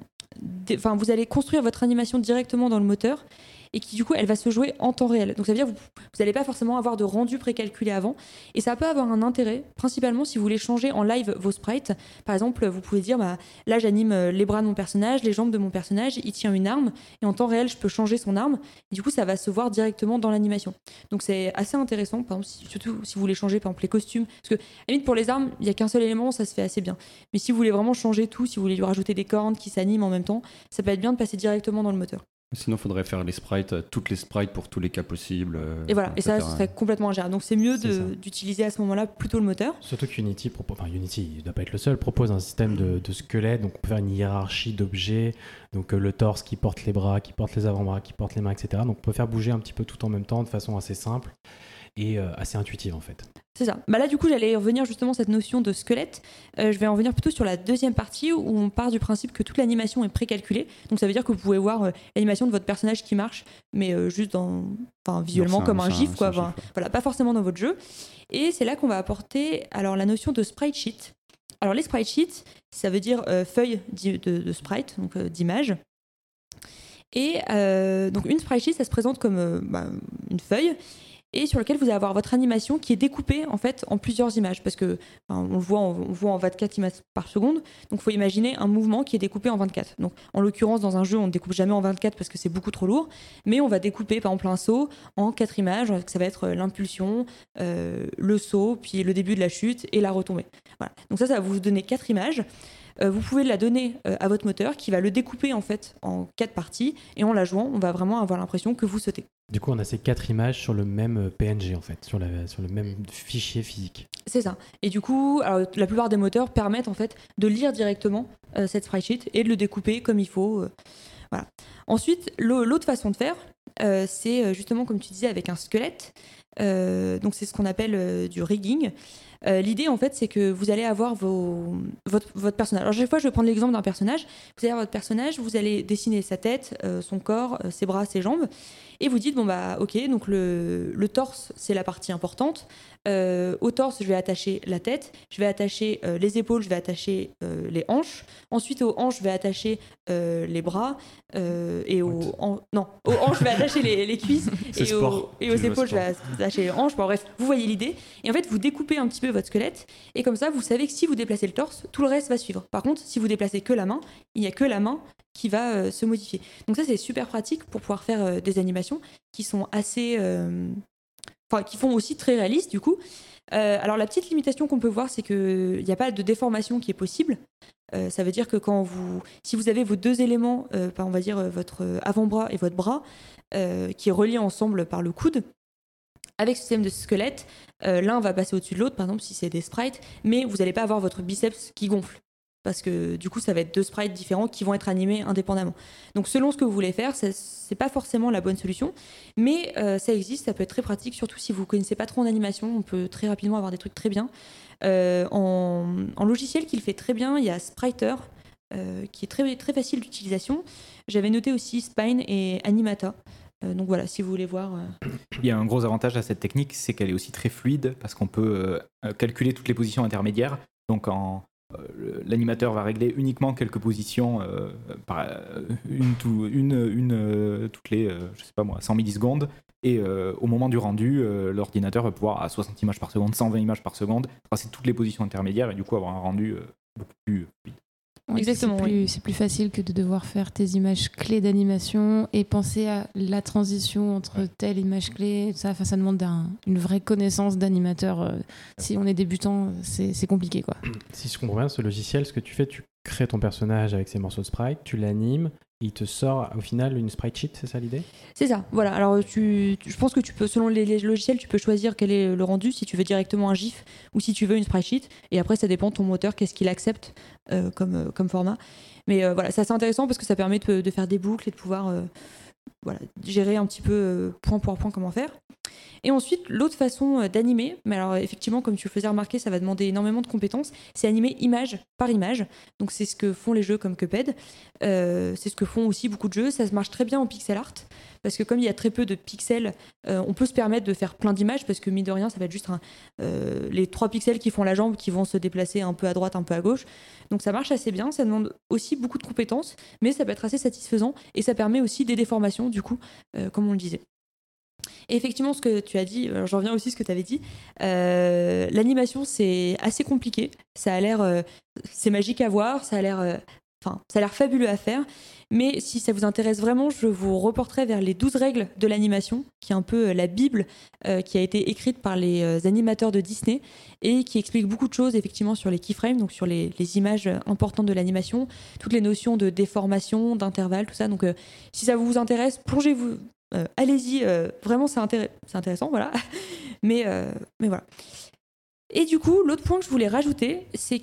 construire votre animation directement dans le moteur, et qui du coup elle va se jouer en temps réel. Donc ça veut dire que vous n'allez pas forcément avoir de rendu précalculé avant, et ça peut avoir un intérêt principalement si vous voulez changer en live vos sprites. Par exemple, vous pouvez dire là j'anime les bras de mon personnage, les jambes de mon personnage, il tient une arme, et en temps réel je peux changer son arme, et du coup ça va se voir directement dans l'animation. Donc c'est assez intéressant, par exemple, surtout si vous voulez changer par exemple les costumes, parce que à la limite pour les armes il n'y a qu'un seul élément, ça se fait assez bien, mais si vous voulez vraiment changer tout, si vous voulez lui rajouter des cornes qui s'animent en même temps, ça peut être bien de passer directement dans le moteur. Sinon, il faudrait faire les sprites, toutes les sprites pour tous les cas possibles. Et voilà, et ça, ce serait complètement ingérable. Donc c'est mieux d'utiliser à ce moment-là plutôt le moteur. Surtout qu'Unity, Unity, il ne doit pas être le seul, propose un système de squelette, donc on peut faire une hiérarchie d'objets, donc le torse qui porte les bras, qui porte les avant-bras, qui porte les mains, etc. Donc on peut faire bouger un petit peu tout en même temps de façon assez simple et assez intuitive en fait. C'est ça. Là, du coup, j'allais revenir justement cette notion de squelette. Je vais en revenir plutôt sur la deuxième partie où on part du principe que toute l'animation est précalculée. Donc, ça veut dire que vous pouvez voir l'animation de votre personnage qui marche, mais juste visuellement comme un gif, quoi. Voilà, pas forcément dans votre jeu. Et c'est là qu'on va apporter la notion de sprite sheet. Alors, les sprite sheets, ça veut dire feuille de sprite, donc d'image. Et donc, une sprite sheet, ça se présente comme une feuille. et sur lequel vous allez avoir votre animation qui est découpée en fait en plusieurs images, parce que on le voit en 24 images par seconde, donc il faut imaginer un mouvement qui est découpé en 24. Donc en l'occurrence dans un jeu on ne découpe jamais en 24 parce que c'est beaucoup trop lourd, mais on va découper par exemple un saut en 4 images, ça va être l'impulsion, le saut, puis le début de la chute et la retombée. Voilà. Donc ça va vous donner 4 images. Vous pouvez la donner à votre moteur qui va le découper en fait en 4 parties, et en la jouant on va vraiment avoir l'impression que vous sautez. Du coup, on a ces 4 images sur le même PNG, en fait, sur le même fichier physique. C'est ça. Et du coup, alors, la plupart des moteurs permettent en fait de lire directement cette sprite sheet et de le découper comme il faut. Voilà. Ensuite, l'autre façon de faire, c'est justement comme tu disais avec un squelette. Donc c'est ce qu'on appelle du rigging. L'idée en fait c'est que vous allez avoir votre personnage. Alors chaque fois je vais prendre l'exemple d'un personnage. Vous allez avoir votre personnage, vous allez dessiner sa tête, son corps, ses bras, ses jambes, et vous dites bon bah ok, donc le torse c'est la partie importante. Au torse je vais attacher la tête, je vais attacher les épaules, je vais attacher les hanches. Ensuite aux hanches je vais attacher les bras et aux hanches je vais attacher les cuisses et aux épaules je vais attacher les hanches. Bon, bref, vous voyez l'idée. Et en fait vous découpez un petit peu votre squelette, et comme ça vous savez que si vous déplacez le torse, tout le reste va suivre. Par contre si vous déplacez que la main, il n'y a que la main qui va se modifier. Donc ça c'est super pratique pour pouvoir faire des animations qui sont assez qui font aussi très réalistes du coup. Alors la petite limitation qu'on peut voir c'est qu'il n'y a pas de déformation qui est possible. Ça veut dire que si vous avez vos deux éléments, on va dire votre avant-bras et votre bras, qui est relié ensemble par le coude, avec ce système de squelette, l'un va passer au-dessus de l'autre, par exemple si c'est des sprites, mais vous n'allez pas avoir votre biceps qui gonfle. Parce que du coup, ça va être 2 sprites différents qui vont être animés indépendamment. Donc selon ce que vous voulez faire, c'est pas forcément la bonne solution, mais ça existe, ça peut être très pratique, surtout si vous connaissez pas trop en animation, on peut très rapidement avoir des trucs très bien. En logiciel qui le fait très bien, il y a Spriter, qui est très, très facile d'utilisation. J'avais noté aussi Spine et Animata. Donc voilà, si vous voulez voir. Il y a un gros avantage à cette technique, c'est qu'elle est aussi très fluide, parce qu'on peut calculer toutes les positions intermédiaires. Donc l'animateur va régler uniquement quelques positions toutes les je sais pas moi 100 millisecondes, et au moment du rendu l'ordinateur va pouvoir à 60 images par seconde, 120 images par seconde tracer toutes les positions intermédiaires et du coup avoir un rendu beaucoup plus fluide. Exactement. C'est plus facile que de devoir faire tes images clés d'animation et penser à la transition entre telle image clé. Ça demande une vraie connaissance d'animateur. Si on est débutant, c'est compliqué, quoi. Si je comprends bien, ce logiciel, ce que tu fais, tu crées ton personnage avec ses morceaux de sprite, tu l'animes, il te sort au final une sprite sheet, c'est ça l'idée ? C'est ça, voilà. Alors je pense que tu peux, selon les logiciels, tu peux choisir quel est le rendu, si tu veux directement un GIF ou si tu veux une sprite sheet. Et après, ça dépend de ton moteur, qu'est-ce qu'il accepte comme format. Mais voilà, c'est assez intéressant parce que ça permet de faire des boucles et de pouvoir gérer un petit peu point par point comment faire. Et ensuite, l'autre façon d'animer, mais alors effectivement, comme tu le faisais remarquer, ça va demander énormément de compétences, c'est animer image par image. Donc c'est ce que font les jeux comme Cuphead, c'est ce que font aussi beaucoup de jeux. Ça marche très bien en pixel art, parce que comme il y a très peu de pixels, on peut se permettre de faire plein d'images, parce que mine de rien, ça va être juste les 3 pixels qui font la jambe, qui vont se déplacer un peu à droite, un peu à gauche. Donc ça marche assez bien, ça demande aussi beaucoup de compétences, mais ça peut être assez satisfaisant, et ça permet aussi des déformations, du coup, comme on le disait. Et effectivement, ce que tu as dit, j'en reviens aussi à ce que tu avais dit, l'animation c'est assez compliqué, ça a l'air, c'est magique à voir, ça a l'air fabuleux à faire, mais si ça vous intéresse vraiment, je vous reporterai vers les 12 règles de l'animation, qui est un peu la Bible qui a été écrite par les animateurs de Disney et qui explique beaucoup de choses effectivement sur les keyframes, donc sur les images importantes de l'animation, toutes les notions de déformation, d'intervalle, tout ça. Donc si ça vous intéresse, plongez-vous. Allez-y, vraiment c'est intéressant, voilà. mais voilà. Et du coup, l'autre point que je voulais rajouter, c'est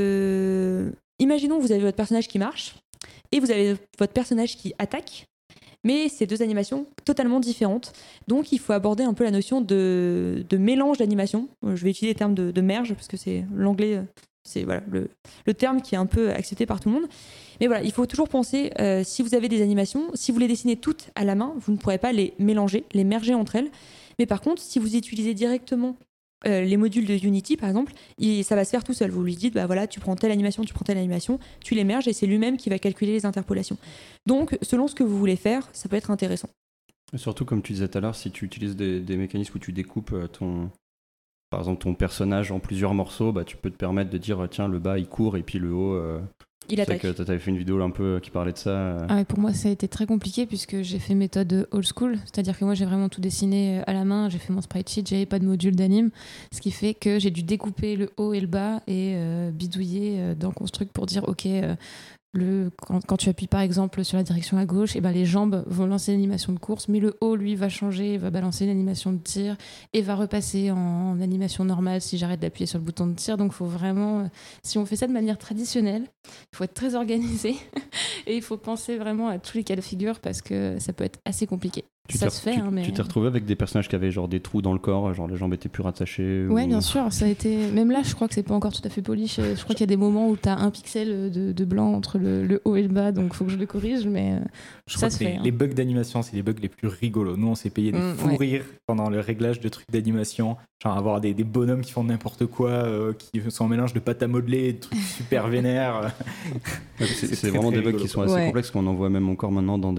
que, imaginons vous avez votre personnage qui marche et vous avez votre personnage qui attaque, mais c'est 2 animations totalement différentes. Donc il faut aborder un peu la notion de mélange d'animation. Je vais utiliser le terme de merge parce que c'est l'anglais. C'est le terme qui est un peu accepté par tout le monde. Mais voilà, il faut toujours penser, si vous avez des animations, si vous les dessinez toutes à la main, vous ne pourrez pas les mélanger, les merger entre elles. Mais par contre, si vous utilisez directement les modules de Unity, par exemple, ça va se faire tout seul. Vous lui dites, bah voilà, tu prends telle animation, tu les merges et c'est lui-même qui va calculer les interpolations. Donc, selon ce que vous voulez faire, ça peut être intéressant. Et surtout, comme tu disais tout à l'heure, si tu utilises des mécanismes où tu découpes par exemple ton personnage en plusieurs morceaux, bah, tu peux te permettre de dire tiens, le bas il court et puis le haut. Il attaque. Tu avais fait une vidéo un peu qui parlait de ça. Ah ouais, pour moi, ça a été très compliqué puisque j'ai fait méthode old school, c'est-à-dire que moi j'ai vraiment tout dessiné à la main, j'ai fait mon sprite sheet, j'avais pas de module d'anime, ce qui fait que j'ai dû découper le haut et le bas et bidouiller dans Construct pour dire ok, quand tu appuies par exemple sur la direction à gauche, et ben les jambes vont lancer l'animation de course, mais le haut lui va changer, va balancer une animation de tir et va repasser en animation normale si j'arrête d'appuyer sur le bouton de tir. Donc il faut vraiment, si on fait ça de manière traditionnelle, il faut être très organisé et il faut penser vraiment à tous les cas de figure parce que ça peut être assez compliqué. Ça se fait, mais... Tu t'es retrouvé avec des personnages qui avaient genre des trous dans le corps, genre les jambes étaient plus rattachées Ouais, bien sûr, ça a été... Même là, je crois que c'est pas encore tout à fait poli. Je crois qu'il y a des moments où t'as un pixel de blanc entre le haut et le bas, donc faut que je le corrige, mais je crois que les bugs d'animation, c'est les bugs les plus rigolos. Nous, on s'est payé des fous rires pendant le réglage de trucs d'animation, genre avoir des bonhommes qui font n'importe quoi, qui sont un mélange de pâte à modeler, de trucs super vénères. C'est vraiment des bugs qui sont assez complexes, qu'on en voit même encore maintenant dans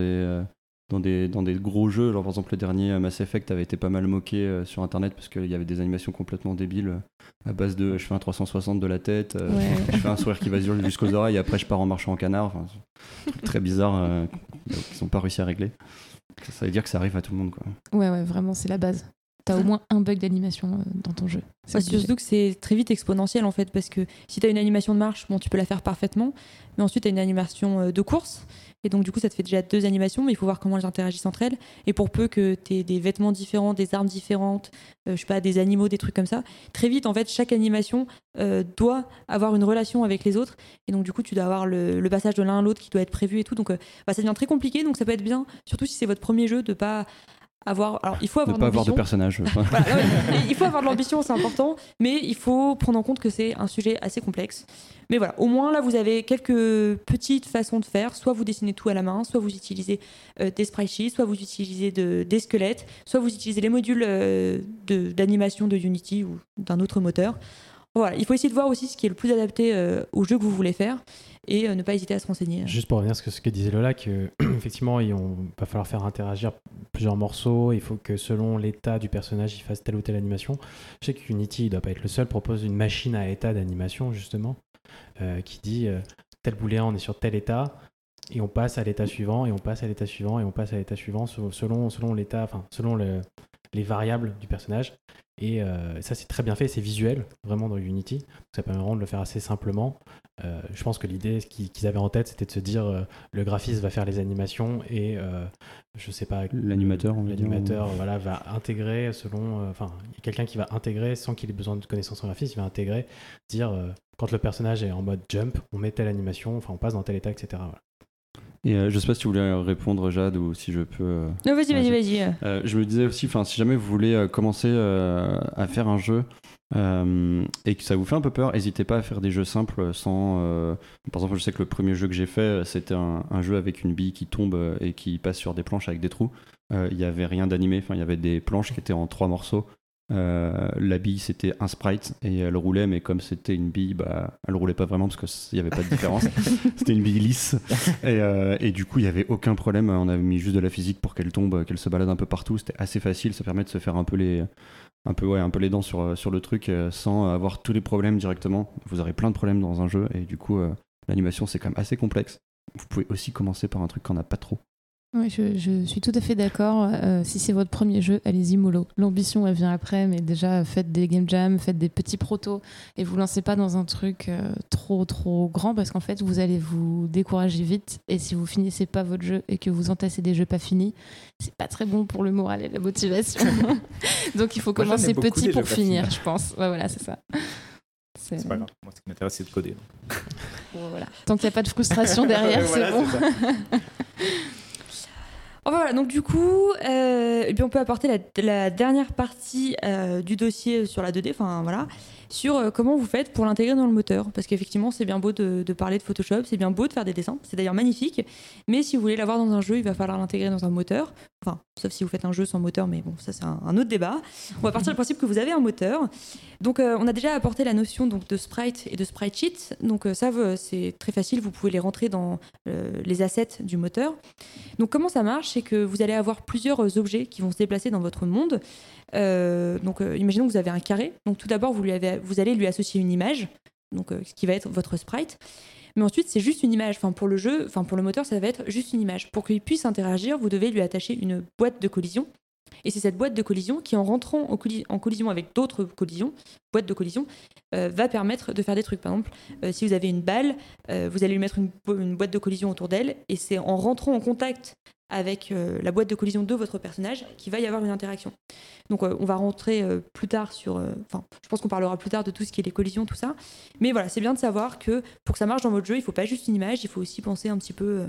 des gros jeux, genre par exemple le dernier Mass Effect avait été pas mal moqué sur internet parce qu'il y avait des animations complètement débiles à base de je fais un 360 de la tête, je fais un sourire qui va jusqu'aux oreilles et après je pars en marchant en canard, enfin, un truc très bizarre qu'ils n'ont pas réussi à régler. Ça veut dire que ça arrive à tout le monde, quoi. Ouais, vraiment c'est la base. T'as au moins un bug d'animation dans ton jeu. Surtout que c'est très vite exponentiel en fait, parce que si t'as une animation de marche, bon, tu peux la faire parfaitement, mais ensuite t'as une animation de course, et donc du coup ça te fait déjà 2 animations, mais il faut voir comment elles interagissent entre elles, et pour peu que t'aies des vêtements différents, des armes différentes, je sais pas, des animaux, des trucs comme ça, très vite en fait chaque animation doit avoir une relation avec les autres, et donc du coup tu dois avoir le passage de l'un à l'autre qui doit être prévu et tout, donc ça devient très compliqué, donc ça peut être bien, surtout si c'est votre premier jeu, de pas avoir... Alors, il faut avoir de pas avoir de personnage. Voilà, il faut avoir de l'ambition, c'est important, mais il faut prendre en compte que c'est un sujet assez complexe. Mais voilà, au moins là vous avez quelques petites façons de faire. Soit vous dessinez tout à la main, soit vous utilisez des sprite sheets, soit vous utilisez des squelettes, soit vous utilisez les modules d'animation de Unity ou d'un autre moteur. Voilà, il faut essayer de voir aussi ce qui est le plus adapté au jeu que vous voulez faire et ne pas hésiter à se renseigner. Juste pour revenir sur ce que disait Lola, qu'effectivement, il va falloir faire interagir plusieurs morceaux, il faut que selon l'état du personnage, il fasse telle ou telle animation. Je sais que Unity, il ne doit pas être le seul, propose une machine à état d'animation, justement, qui dit tel booléen, on est sur tel état, et on passe à l'état suivant, et on passe à l'état suivant, et on passe à l'état suivant, selon l'état, enfin, selon les variables du personnage. Et ça, c'est très bien fait, c'est visuel, vraiment dans Unity. Donc, ça permet vraiment de le faire assez simplement. Je pense que l'idée qu'ils avaient en tête, c'était de se dire le graphiste va faire les animations et je sais pas. L'animateur, voilà, va intégrer selon. Enfin, il y a quelqu'un qui va intégrer sans qu'il ait besoin de connaissances en graphisme, il va intégrer, dire quand le personnage est en mode jump, on met telle animation, enfin, on passe dans tel état, etc. Voilà. Et je sais pas si tu voulais répondre, Jade, ou si je peux... Non, vas-y. Je me disais aussi, si jamais vous voulez commencer à faire un jeu et que ça vous fait un peu peur, n'hésitez pas à faire des jeux simples sans... Par exemple, je sais que le premier jeu que j'ai fait, c'était un jeu avec une bille qui tombe et qui passe sur des planches avec des trous. Il n'y avait rien d'animé, enfin, il y avait des planches qui étaient en 3 morceaux. La bille c'était un sprite et elle roulait, mais comme c'était une bille, elle roulait pas vraiment parce qu'il n'y avait pas de différence. C'était une bille lisse et du coup il n'y avait aucun problème. On a mis juste de la physique pour qu'elle tombe, qu'elle se balade un peu partout. C'était assez facile, ça permet de se faire un peu les dents sur le truc sans avoir tous les problèmes directement. Vous aurez plein de problèmes dans un jeu et du coup l'animation c'est quand même assez complexe. Vous pouvez aussi commencer par un truc qu'on n'a pas trop. Oui, je suis tout à fait d'accord. Si c'est votre premier jeu, allez-y mollo. L'ambition, elle vient après, mais déjà, faites des game jams, faites des petits protos et vous lancez pas dans un truc trop grand parce qu'en fait, vous allez vous décourager vite. Et si vous finissez pas votre jeu et que vous entassez des jeux pas finis, c'est pas très bon pour le moral et la motivation. Donc, il faut commencer petit pour finir, je pense. Ouais, voilà, c'est ça. C'est pas grave. Moi, ce qui m'intéresse, c'est de coder. Bon, voilà. Tant qu'il n'y a pas de frustration derrière, voilà, c'est bon. Enfin, voilà, donc du coup, on peut apporter la dernière partie du dossier sur la 2D. Enfin, voilà. sur comment vous faites pour l'intégrer dans le moteur. Parce qu'effectivement, c'est bien beau de parler de Photoshop, c'est bien beau de faire des dessins, c'est d'ailleurs magnifique, mais si vous voulez l'avoir dans un jeu, il va falloir l'intégrer dans un moteur. Enfin, sauf si vous faites un jeu sans moteur, mais bon, ça c'est un autre débat. On va partir du principe que vous avez un moteur. Donc on a déjà apporté la notion donc, de sprite et de sprite sheet. Donc ça, c'est très facile, vous pouvez les rentrer dans les assets du moteur. Donc comment ça marche, c'est que vous allez avoir plusieurs objets qui vont se déplacer dans votre monde. Imaginons que vous avez un carré. Donc tout d'abord, vous allez lui associer une image, donc ce qui va être votre sprite. Mais ensuite, c'est juste une image. Pour le moteur, ça va être juste une image. Pour qu'il puisse interagir, vous devez lui attacher une boîte de collision. Et c'est cette boîte de collision qui, en rentrant en collision avec d'autres boîtes de collision, va permettre de faire des trucs. Par exemple, si vous avez une balle, vous allez lui mettre une boîte de collision autour d'elle, et c'est en rentrant en contact avec la boîte de collision de votre personnage qu'il va y avoir une interaction. Donc on va rentrer plus tard je pense qu'on parlera plus tard de tout ce qui est les collisions, tout ça. Mais voilà, c'est bien de savoir que pour que ça marche dans votre jeu, il ne faut pas juste une image, il faut aussi penser un petit peu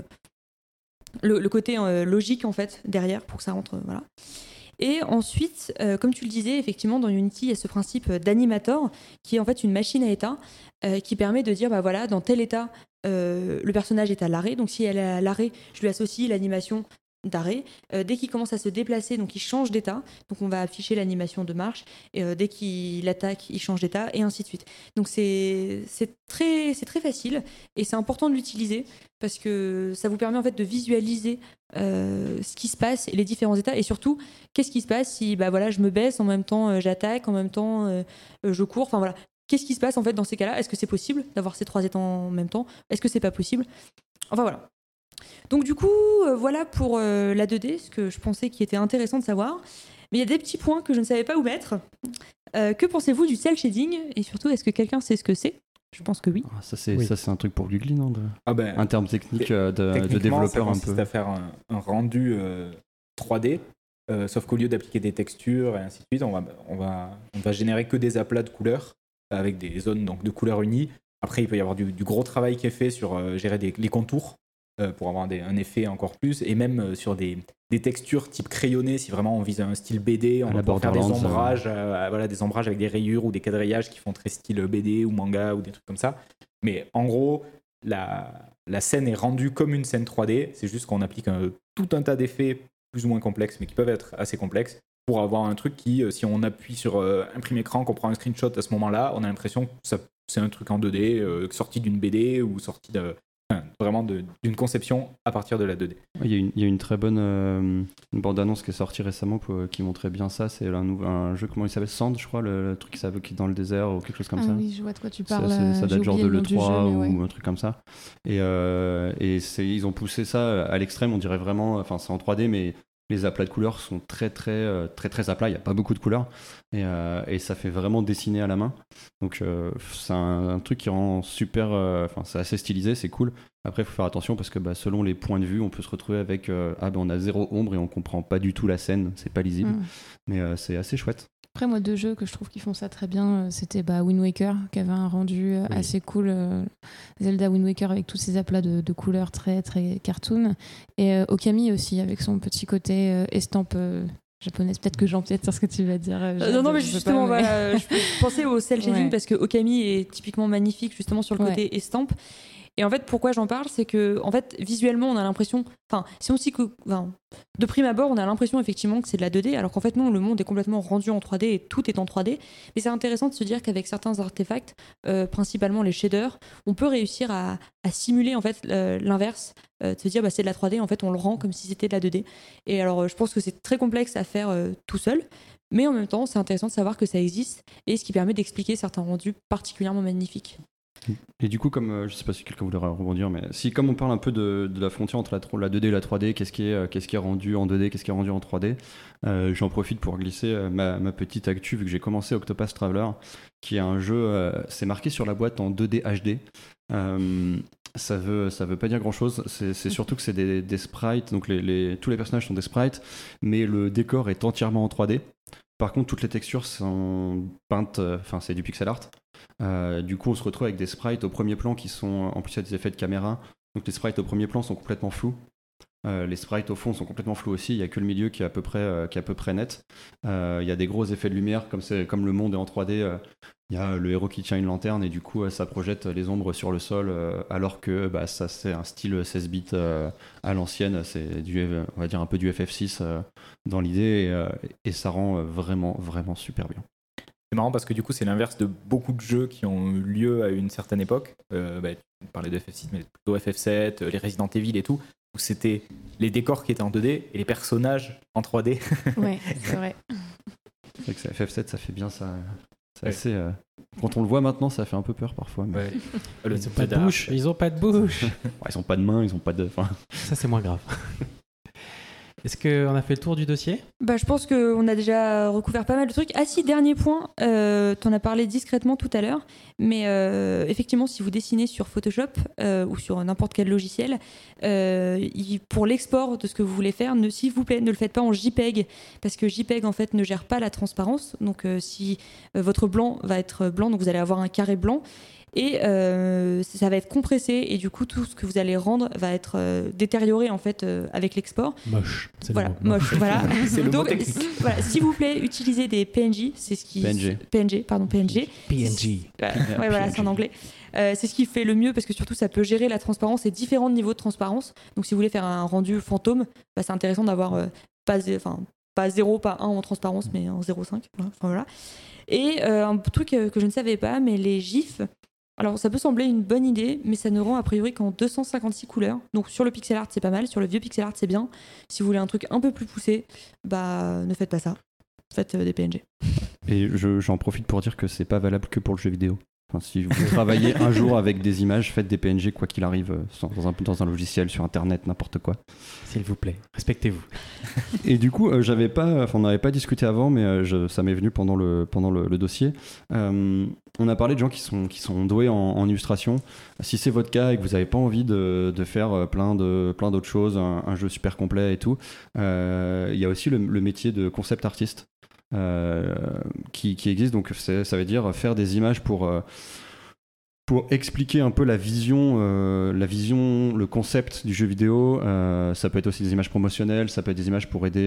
le côté logique en fait derrière pour que ça rentre. Voilà. Et ensuite, comme tu le disais, effectivement, dans Unity, il y a ce principe d'animator, qui est en fait une machine à état, qui permet de dire, dans tel état, le personnage est à l'arrêt. Donc si elle est à l'arrêt, je lui associe l'animation d'arrêt. Dès qu'il commence à se déplacer, donc il change d'état. Donc on va afficher l'animation de marche. Et dès qu'il attaque, il change d'état, et ainsi de suite. Donc c'est très facile, et c'est important de l'utiliser, parce que ça vous permet en fait de visualiser ce qui se passe et les différents états, et surtout qu'est-ce qui se passe si je me baisse, en même temps j'attaque, en même temps je cours, qu'est-ce qui se passe en fait dans ces cas-là? Est-ce que c'est possible d'avoir ces trois états en même temps? Est-ce que c'est pas possible? Voilà. Donc du coup voilà pour la 2D, ce que je pensais qui était intéressant de savoir, mais il y a des petits points que je ne savais pas où mettre. Que pensez-vous du cel shading, et surtout est-ce que quelqu'un sait ce que c'est? Je pense que oui. Ça c'est un truc pour Gugli, non un terme technique de développeur un peu. Ça consiste à faire un rendu 3D, sauf qu'au lieu d'appliquer des textures et ainsi de suite, on va générer que des aplats de couleurs avec des zones donc, de couleurs unies. Après, il peut y avoir du gros travail qui est fait sur gérer les contours pour avoir un effet encore plus, et même sur des textures type crayonné. Si vraiment on vise un style BD, on va pouvoir faire des ombrages, des ombrages avec des rayures ou des quadrillages qui font très style BD ou manga ou des trucs comme ça. Mais en gros, la scène est rendue comme une scène 3D, c'est juste qu'on applique tout un tas d'effets plus ou moins complexes, mais qui peuvent être assez complexes, pour avoir un truc qui, si on appuie sur imprime écran, qu'on prend un screenshot à ce moment-là, on a l'impression que c'est un truc en 2D, sorti d'une BD ou sorti vraiment d'une conception à partir de la 2D. Il y a une très bonne une bande-annonce qui est sortie récemment qui montrait bien ça. C'est un jeu, comment il s'appelle, Sand, je crois, le truc qui est dans le désert ou quelque chose comme ça. Oui, je vois de quoi tu parles. Ça date genre de l'E3 ou un truc comme ça. Et ils ont poussé ça à l'extrême, on dirait vraiment, c'est en 3D, mais les aplats de couleurs sont très aplats, il n'y a pas beaucoup de couleurs, et ça fait vraiment dessiner à la main. Donc c'est un truc qui rend super, c'est assez stylisé, c'est cool. Après il faut faire attention parce que selon les points de vue, on peut se retrouver avec on a zéro ombre et on comprend pas du tout la scène, c'est pas lisible. Mais c'est assez chouette. Après, moi, deux jeux que je trouve qui font ça très bien, c'était Wind Waker, qui avait un rendu assez cool. Zelda Wind Waker avec tous ses aplats de couleurs très cartoon. Et Okami aussi, avec son petit côté estampe japonaise. Peut-être que j'empiète sur ce que tu vas dire. Non, mais justement, je pensais au cel shading parce que Okami est typiquement magnifique, justement, sur le côté estampe. Et en fait, pourquoi j'en parle, c'est que en fait, visuellement, on a l'impression, de prime abord, on a l'impression effectivement que c'est de la 2D, alors qu'en fait non, le monde est complètement rendu en 3D et tout est en 3D. Mais c'est intéressant de se dire qu'avec certains artefacts, principalement les shaders, on peut réussir à simuler en fait l'inverse, de se dire c'est de la 3D, en fait on le rend comme si c'était de la 2D. Et alors je pense que c'est très complexe à faire tout seul. Mais en même temps, c'est intéressant de savoir que ça existe, et ce qui permet d'expliquer certains rendus particulièrement magnifiques. Et du coup, comme je sais pas si quelqu'un voudrait rebondir, mais comme on parle un peu de la frontière entre la 2D et la 3D, qu'est-ce qui est rendu en 2D, qu'est-ce qui est rendu en 3D, j'en profite pour glisser ma petite actu, vu que j'ai commencé Octopath Traveler, qui est un jeu, c'est marqué sur la boîte en 2D HD. Ça veut pas dire grand chose, c'est surtout que c'est des sprites, donc tous les personnages sont des sprites, mais le décor est entièrement en 3D. Par contre, toutes les textures sont peintes, c'est du pixel art. Du coup, on se retrouve avec des sprites au premier plan qui sont, en plus il y a des effets de caméra, donc les sprites au premier plan sont complètement flous. Les sprites au fond sont complètement flous aussi. Il n'y a que le milieu qui est à peu près net. Il y a des gros effets de lumière, comme le monde est en 3D. Il y a le héros qui tient une lanterne et du coup ça projette les ombres sur le sol alors que ça c'est un style 16 bits à l'ancienne, c'est on va dire un peu du FF6 dans l'idée et ça rend vraiment vraiment super bien. C'est marrant parce que du coup c'est l'inverse de beaucoup de jeux qui ont eu lieu à une certaine époque. Tu parlais de FF6 mais plutôt FF7, les Resident Evil et tout, où c'était les décors qui étaient en 2D et les personnages en 3D. Ouais, c'est vrai. C'est vrai que FF7 ça fait bien ça. C'est assez, quand on le voit maintenant, ça fait un peu peur parfois. Mais... Ils ont pas de bouche. Ils ont pas de bouche. Ils ont pas de main, ils ont pas de. Ça c'est moins grave. Est-ce qu'on a fait le tour du dossier ? Je pense qu'on a déjà recouvert pas mal de trucs. Ah si, dernier point, t'en as parlé discrètement tout à l'heure, mais effectivement, si vous dessinez sur Photoshop ou sur n'importe quel logiciel, pour l'export de ce que vous voulez faire, s'il vous plaît, ne le faites pas en JPEG, parce que JPEG en fait ne gère pas la transparence. Donc si votre blanc va être blanc, donc vous allez avoir un carré blanc. Et ça va être compressé et du coup tout ce que vous allez rendre va être détérioré en fait avec l'export. Moche. C'est voilà, le mot. moche. Voilà. C'est le mot Donc, technique. voilà, s'il vous plaît, utilisez des PNG, c'est ce qui PNG. PNG. Ouais, voilà, c'est en anglais. C'est ce qui fait le mieux parce que surtout ça peut gérer la transparence et différents niveaux de transparence. Donc si vous voulez faire un rendu fantôme, c'est intéressant d'avoir pas 0, pas 1 en transparence, mais en 0,5. Voilà. Et un truc que je ne savais pas, mais les GIFs. Alors ça peut sembler une bonne idée, mais ça ne rend a priori qu'en 256 couleurs. Donc sur le pixel art c'est pas mal, sur le vieux pixel art c'est bien. Si vous voulez un truc un peu plus poussé, ne faites pas ça. Faites des PNG. Et j'en profite pour dire que c'est pas valable que pour le jeu vidéo. Enfin, si vous travaillez un jour avec des images, faites des PNG quoi qu'il arrive dans un logiciel, sur internet, n'importe quoi. S'il vous plaît, respectez-vous. Et du coup, on n'avait pas discuté avant, mais ça m'est venu pendant le dossier. On a parlé de gens qui sont doués en illustration. Si c'est votre cas et que vous n'avez pas envie de faire plein d'autres choses, un jeu super complet et tout, il y a aussi le métier de concept artiste. Qui existe, donc ça veut dire faire des images pour expliquer un peu la vision, le concept du jeu vidéo. Ça peut être aussi des images promotionnelles, ça peut être des images pour aider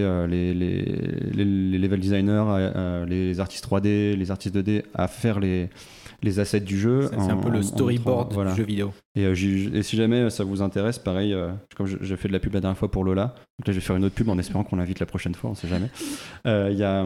les level designers, les artistes 3D, les artistes 2D à faire les assets du jeu. C'est un peu le storyboard du jeu vidéo. Et si jamais ça vous intéresse, pareil, comme j'ai fait de la pub la dernière fois pour Lola, donc là je vais faire une autre pub en espérant qu'on l'invite la prochaine fois, on sait jamais. Il y a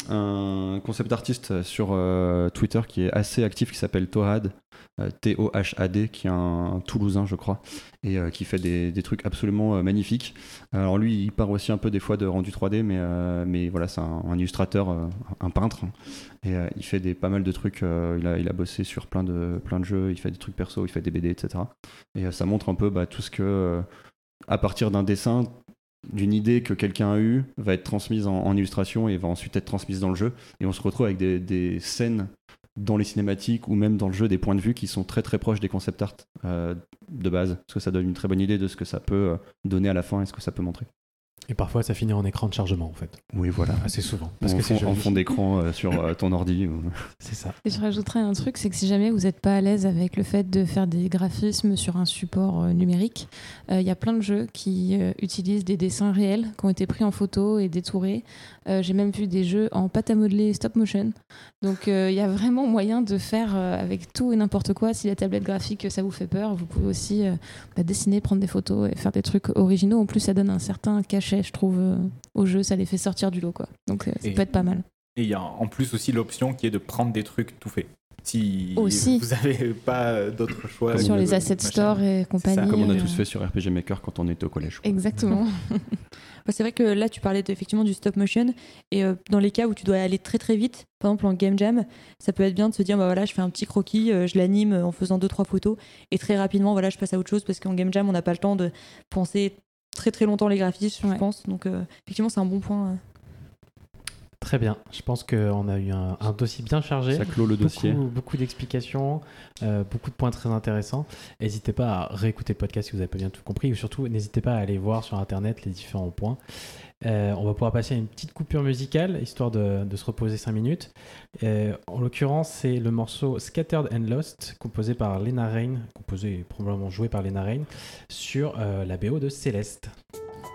un concept artiste sur Twitter qui est assez actif qui s'appelle Tohad, T-O-H-A-D, qui est un Toulousain je crois, et qui fait des trucs absolument magnifiques. Alors lui il part aussi un peu des fois de rendu 3D, mais voilà, c'est un illustrateur, un peintre, et il fait pas mal de trucs. Il a bossé sur plein de jeux, il fait des trucs perso, il fait des BD, etc. Et ça montre un peu tout ce que, à partir d'un dessin, d'une idée que quelqu'un a eue, va être transmise en illustration et va ensuite être transmise dans le jeu. Et on se retrouve avec des scènes dans les cinématiques ou même dans le jeu, des points de vue qui sont très très proches des concept art de base, parce que ça donne une très bonne idée de ce que ça peut donner à la fin et ce que ça peut montrer. Et parfois ça finit en écran de chargement en fait. Oui, voilà. Assez souvent. Parce que c'est en fond d'écran sur ton ordi. C'est ça. Et je rajouterais un truc, c'est que si jamais vous n'êtes pas à l'aise avec le fait de faire des graphismes sur un support numérique, il y a plein de jeux qui utilisent des dessins réels qui ont été pris en photo et détourés. J'ai même vu des jeux en pâte à modeler stop motion. Donc il y a vraiment moyen de faire avec tout et n'importe quoi. Si la tablette graphique ça vous fait peur, vous pouvez aussi dessiner, prendre des photos et faire des trucs originaux. En plus ça donne un certain cachet, je trouve, au jeu, ça les fait sortir du lot, quoi. Donc ça peut être pas mal. Et il y a en plus aussi l'option qui est de prendre des trucs tout faits. Si aussi. vous n'avez pas d'autre choix. Sur les assets store et compagnie. Comme on a tous fait sur RPG Maker quand on était au collège. Quoi. Exactement. C'est vrai que là, tu parlais effectivement du stop motion, et dans les cas où tu dois aller très très vite, par exemple en game jam, ça peut être bien de se dire, voilà, je fais un petit croquis, je l'anime en faisant 2-3 photos, et très rapidement, voilà, je passe à autre chose, parce qu'en game jam, on n'a pas le temps de penser très très longtemps les graphismes, je pense. Donc effectivement, c'est un bon point. Très bien. Je pense qu'on a eu un dossier bien chargé. Ça clôt le dossier. Beaucoup d'explications, beaucoup de points très intéressants. N'hésitez pas à réécouter le podcast si vous n'avez pas bien tout compris, ou surtout n'hésitez pas à aller voir sur internet les différents points. On va pouvoir passer à une petite coupure musicale, histoire de se reposer 5 minutes. En l'occurrence, c'est le morceau Scattered and Lost, composé par Lena Raine, composé et probablement joué par Lena Raine, sur la BO de Céleste.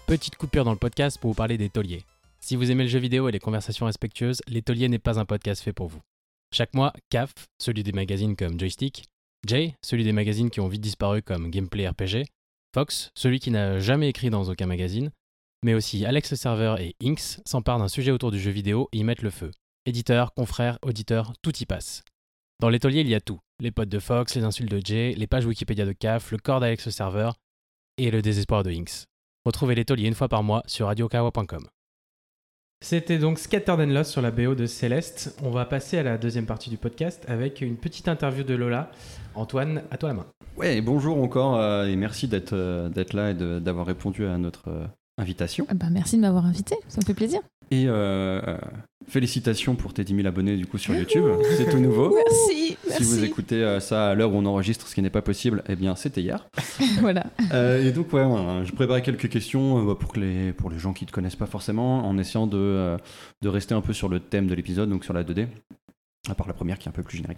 Petite coupure dans le podcast pour vous parler des tauliers. Si vous aimez le jeu vidéo et les conversations respectueuses, Les Tauliers n'est pas un podcast fait pour vous. Chaque mois, CAF, celui des magazines comme Joystick, Jay, celui des magazines qui ont vite disparu comme Gameplay RPG, Fox, celui qui n'a jamais écrit dans aucun magazine, mais aussi Alex le serveur et Inks s'emparent d'un sujet autour du jeu vidéo et y mettent le feu. Éditeurs, confrères, auditeurs, tout y passe. Dans Les Tauliers, il y a tout. Les potes de Fox, les insultes de Jay, les pages Wikipédia de CAF, le corps d'Alex le serveur et le désespoir de Inks. Retrouvez Les Tauliers une fois par mois sur radiokawa.com. C'était donc Scattered and Lost sur la BO de Céleste. On va passer à la deuxième partie du podcast avec une petite interview de Lola. Antoine, à toi la main. Ouais, bonjour encore et merci d'être là et d'avoir répondu à notre invitation. Merci de m'avoir invité, ça me fait plaisir. Et félicitations pour tes 10 000 abonnés du coup sur YouTube, c'est tout nouveau. Merci. Si vous écoutez ça à l'heure où on enregistre, ce qui n'est pas possible, eh bien c'était hier. Voilà. Et donc je préparais quelques questions pour les gens qui ne te connaissent pas forcément, en essayant de rester un peu sur le thème de l'épisode, donc sur la 2D, à part la première qui est un peu plus générique.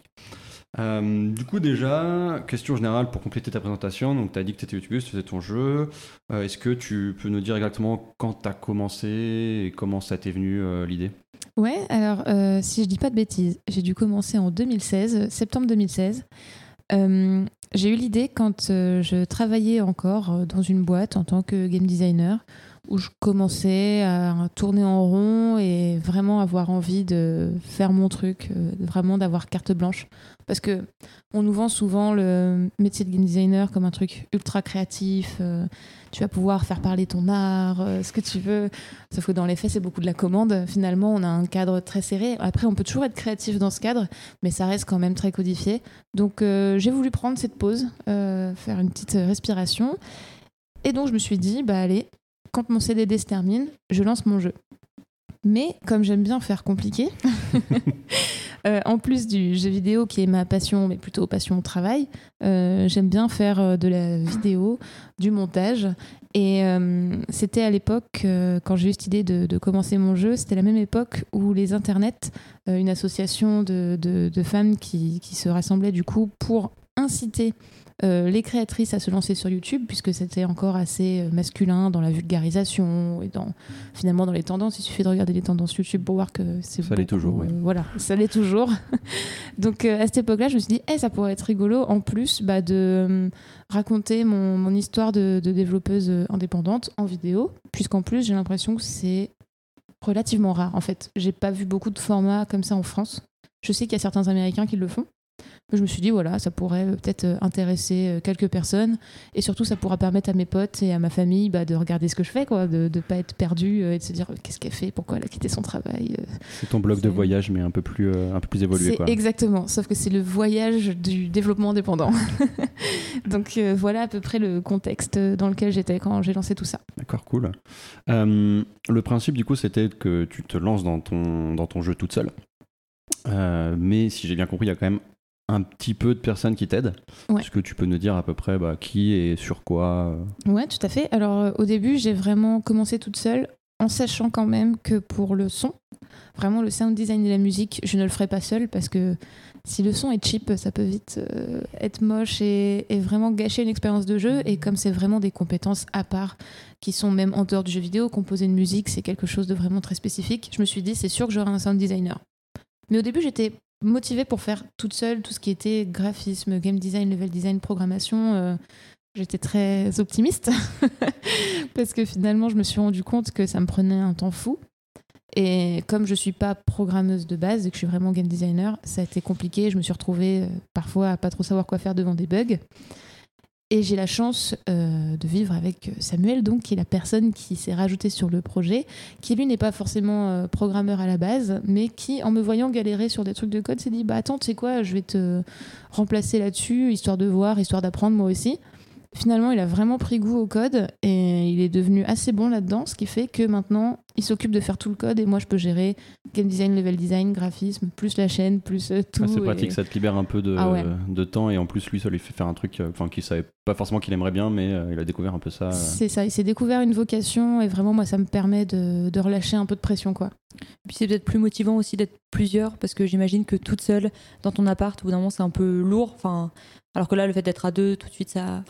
Du coup déjà, question générale pour compléter ta présentation, donc tu as dit que tu étais youtubeuse, tu faisais ton jeu, est-ce que tu peux nous dire exactement quand tu as commencé et comment ça t'est venu l'idée ? Ouais, alors si je dis pas de bêtises, j'ai dû commencer en 2016, septembre 2016. J'ai eu l'idée quand je travaillais encore dans une boîte en tant que game designer, où je commençais à tourner en rond et vraiment avoir envie de faire mon truc, vraiment d'avoir carte blanche. Parce que on nous vend souvent le métier de game designer comme un truc ultra créatif, tu vas pouvoir faire parler ton art, ce que tu veux. Sauf que dans les faits, c'est beaucoup de la commande. Finalement, on a un cadre très serré. Après, on peut toujours être créatif dans ce cadre, mais ça reste quand même très codifié. Donc, j'ai voulu prendre cette pause, faire une petite respiration. Et donc, je me suis dit, allez, quand mon CDD se termine, je lance mon jeu. Mais comme j'aime bien faire compliqué, en plus du jeu vidéo qui est ma passion, mais plutôt passion au travail, j'aime bien faire de la vidéo, du montage. Et c'était à l'époque, quand j'ai eu cette idée de commencer mon jeu, c'était la même époque où les internets, une association de femmes qui se rassemblaient du coup pour inciter les créatrices à se lancer sur YouTube, puisque c'était encore assez masculin dans la vulgarisation et finalement dans les tendances. Il suffit de regarder les tendances YouTube pour voir que c'est ça l'est toujours, oui. Voilà, ça l'est toujours. Donc à cette époque-là, je me suis dit, ça pourrait être rigolo en plus de raconter mon histoire de développeuse indépendante en vidéo, puisqu'en plus j'ai l'impression que c'est relativement rare. En fait, j'ai pas vu beaucoup de formats comme ça en France. Je sais qu'il y a certains Américains qui le font. Je me suis dit, voilà, ça pourrait peut-être intéresser quelques personnes. Et surtout, ça pourra permettre à mes potes et à ma famille de regarder ce que je fais, quoi, de ne pas être perdu et de se dire qu'est-ce qu'elle fait, pourquoi elle a quitté son travail. C'est ton blog de voyage, mais un peu plus évolué. C'est exactement, sauf que c'est le voyage du développement indépendant. Donc voilà à peu près le contexte dans lequel j'étais quand j'ai lancé tout ça. D'accord, cool. Le principe, du coup, c'était que tu te lances dans ton jeu toute seule. Mais si j'ai bien compris, il y a quand même un petit peu de personnes qui t'aident. Ouais. Est-ce que tu peux nous dire à peu près qui et sur quoi Ouais, tout à fait. Alors au début, j'ai vraiment commencé toute seule en sachant quand même que pour le son, vraiment le sound design et la musique, je ne le ferai pas seule parce que si le son est cheap, ça peut vite être moche et vraiment gâcher une expérience de jeu. Et comme c'est vraiment des compétences à part qui sont même en dehors du jeu vidéo, composer une musique, c'est quelque chose de vraiment très spécifique. Je me suis dit, c'est sûr que j'aurai un sound designer. Mais au début, j'étais motivée pour faire toute seule tout ce qui était graphisme, game design, level design, programmation. J'étais très optimiste parce que finalement, je me suis rendu compte que ça me prenait un temps fou. Et comme je ne suis pas programmeuse de base et que je suis vraiment game designer, ça a été compliqué. Je me suis retrouvée parfois à pas trop savoir quoi faire devant des bugs. Et j'ai la chance de vivre avec Samuel, donc, qui est la personne qui s'est rajoutée sur le projet, qui lui n'est pas forcément programmeur à la base, mais qui, en me voyant galérer sur des trucs de code, s'est dit attends, tu sais quoi, je vais te remplacer là-dessus, histoire de voir, histoire d'apprendre moi aussi. Finalement, il a vraiment pris goût au code et il est devenu assez bon là-dedans, ce qui fait que maintenant, il s'occupe de faire tout le code et moi, je peux gérer game design, level design, graphisme, plus la chaîne, plus tout. C'est pratique, ça te libère un peu de temps et en plus, lui, ça lui fait faire un truc qu'il savait pas forcément qu'il aimerait bien, mais il a découvert un peu ça. C'est ça, il s'est découvert une vocation et vraiment, moi, ça me permet de relâcher un peu de pression, quoi. Puis c'est peut-être plus motivant aussi d'être plusieurs parce que j'imagine que toute seule dans ton appart, au bout d'un moment, c'est un peu lourd. Alors que là, le fait d'être à deux, tout de suite, ça...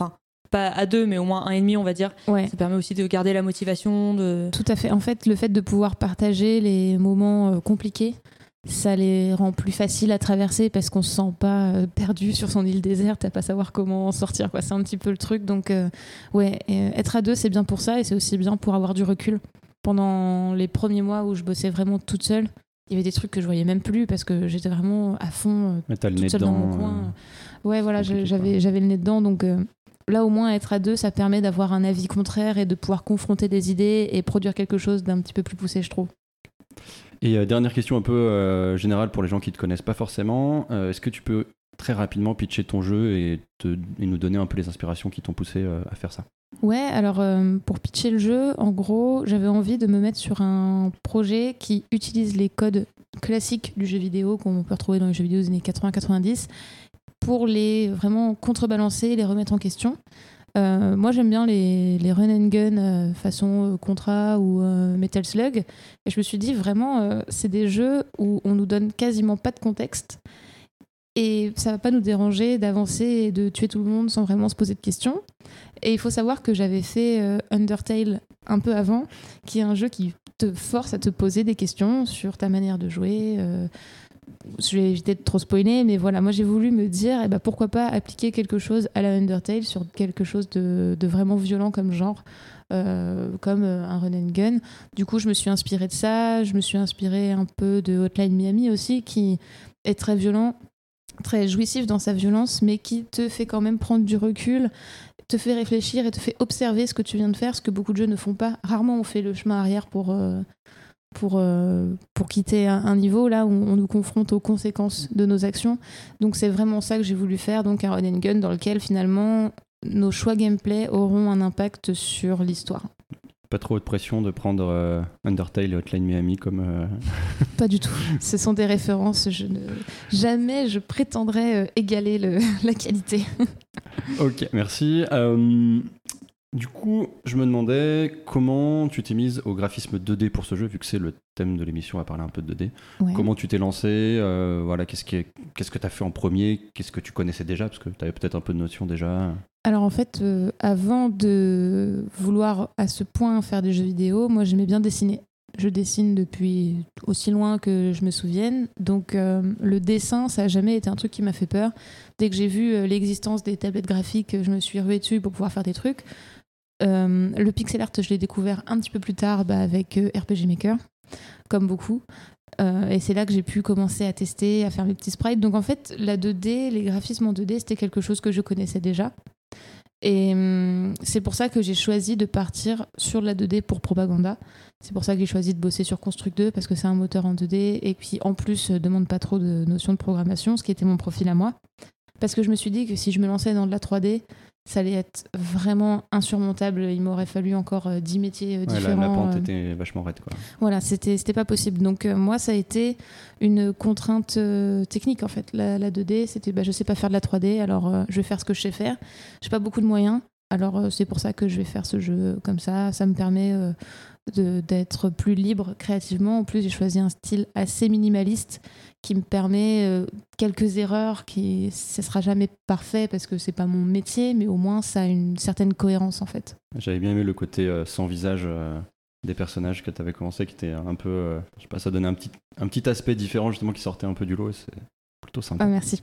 pas à 2, mais au moins 1,5, on va dire. Ouais. Ça permet aussi de garder la motivation. Tout à fait. En fait, le fait de pouvoir partager les moments compliqués, ça les rend plus faciles à traverser parce qu'on se sent pas perdu sur son île déserte à pas savoir comment en sortir, quoi. C'est un petit peu le truc. Donc, être à 2, c'est bien pour ça et c'est aussi bien pour avoir du recul. Pendant les premiers mois où je bossais vraiment toute seule, il y avait des trucs que je voyais même plus parce que j'étais vraiment à fond toute seule dans mon coin. Ouais, voilà, j'avais le nez dedans. Donc là, au moins, être à 2, ça permet d'avoir un avis contraire et de pouvoir confronter des idées et produire quelque chose d'un petit peu plus poussé, je trouve. Et dernière question un peu générale pour les gens qui ne te connaissent pas forcément. Est-ce que tu peux très rapidement pitcher ton jeu et nous donner un peu les inspirations qui t'ont poussé à faire ça? Ouais, alors pour pitcher le jeu, en gros, j'avais envie de me mettre sur un projet qui utilise les codes classiques du jeu vidéo qu'on peut retrouver dans les jeux vidéo des années 80-90 pour les vraiment contrebalancer, les remettre en question. Moi, j'aime bien les run and gun façon Contra ou Metal Slug. Et je me suis dit, vraiment, c'est des jeux où on nous donne quasiment pas de contexte. Et ça va pas nous déranger d'avancer et de tuer tout le monde sans vraiment se poser de questions. Et il faut savoir que j'avais fait Undertale un peu avant, qui est un jeu qui te force à te poser des questions sur ta manière de jouer. Je vais éviter de trop spoiler, mais voilà, moi j'ai voulu me dire pourquoi pas appliquer quelque chose à la Undertale sur quelque chose de vraiment violent comme genre, comme un run and gun. Du coup, je me suis inspirée de ça, je me suis inspirée un peu de Hotline Miami aussi, qui est très violent, très jouissif dans sa violence, mais qui te fait quand même prendre du recul, te fait réfléchir et te fait observer ce que tu viens de faire, ce que beaucoup de jeux ne font pas. Rarement on fait le chemin arrière pour quitter un niveau là où on nous confronte aux conséquences de nos actions. Donc c'est vraiment ça que j'ai voulu faire, donc un run and gun dans lequel finalement nos choix gameplay auront un impact sur l'histoire. Pas trop de pression de prendre Undertale et Hotline Miami comme... Pas du tout. Ce sont des références. Jamais je prétendrais égaler la qualité. Ok, merci. Du coup, je me demandais comment tu t'es mise au graphisme 2D pour ce jeu, vu que c'est le thème de l'émission, on va parler un peu de 2D. Ouais. Comment tu t'es lancé, voilà, qu'est-ce que tu as fait en premier? Qu'est-ce que tu connaissais déjà? Parce que tu avais peut-être un peu de notion déjà. Alors en fait, avant de vouloir à ce point faire des jeux vidéo, moi j'aimais bien dessiner. Je dessine depuis aussi loin que je me souvienne. Donc le dessin, ça n'a jamais été un truc qui m'a fait peur. Dès que j'ai vu l'existence des tablettes graphiques, je me suis ruée dessus pour pouvoir faire des trucs. Le pixel art, je l'ai découvert un petit peu plus tard avec RPG Maker, comme beaucoup. Et c'est là que j'ai pu commencer à tester, à faire mes petits sprites. Donc en fait, la 2D, les graphismes en 2D, c'était quelque chose que je connaissais déjà. Et c'est pour ça que j'ai choisi de partir sur la 2D pour Propaganda. C'est pour ça que j'ai choisi de bosser sur Construct 2, parce que c'est un moteur en 2D et puis en plus demande pas trop de notions de programmation, ce qui était mon profil à moi. Parce que je me suis dit que si je me lançais dans de la 3D, ça allait être vraiment insurmontable. Il m'aurait fallu encore 10 métiers différents. La pente était vachement raide, quoi. Voilà, c'était pas possible. Donc moi, ça a été une contrainte technique, en fait. La 2D, c'était je sais pas faire de la 3D, alors je vais faire ce que je sais faire. J'ai pas beaucoup de moyens, alors c'est pour ça que je vais faire ce jeu comme ça. Ça me permet d'être plus libre créativement. En plus, j'ai choisi un style assez minimaliste qui me permet quelques erreurs, ce sera jamais parfait parce que c'est pas mon métier, mais au moins ça a une certaine cohérence en fait. J'avais bien aimé le côté sans visage des personnages que tu avais commencé, qui était un peu, je sais pas, ça donnait un petit aspect différent justement qui sortait un peu du lot et c'est plutôt sympa. Ah, merci.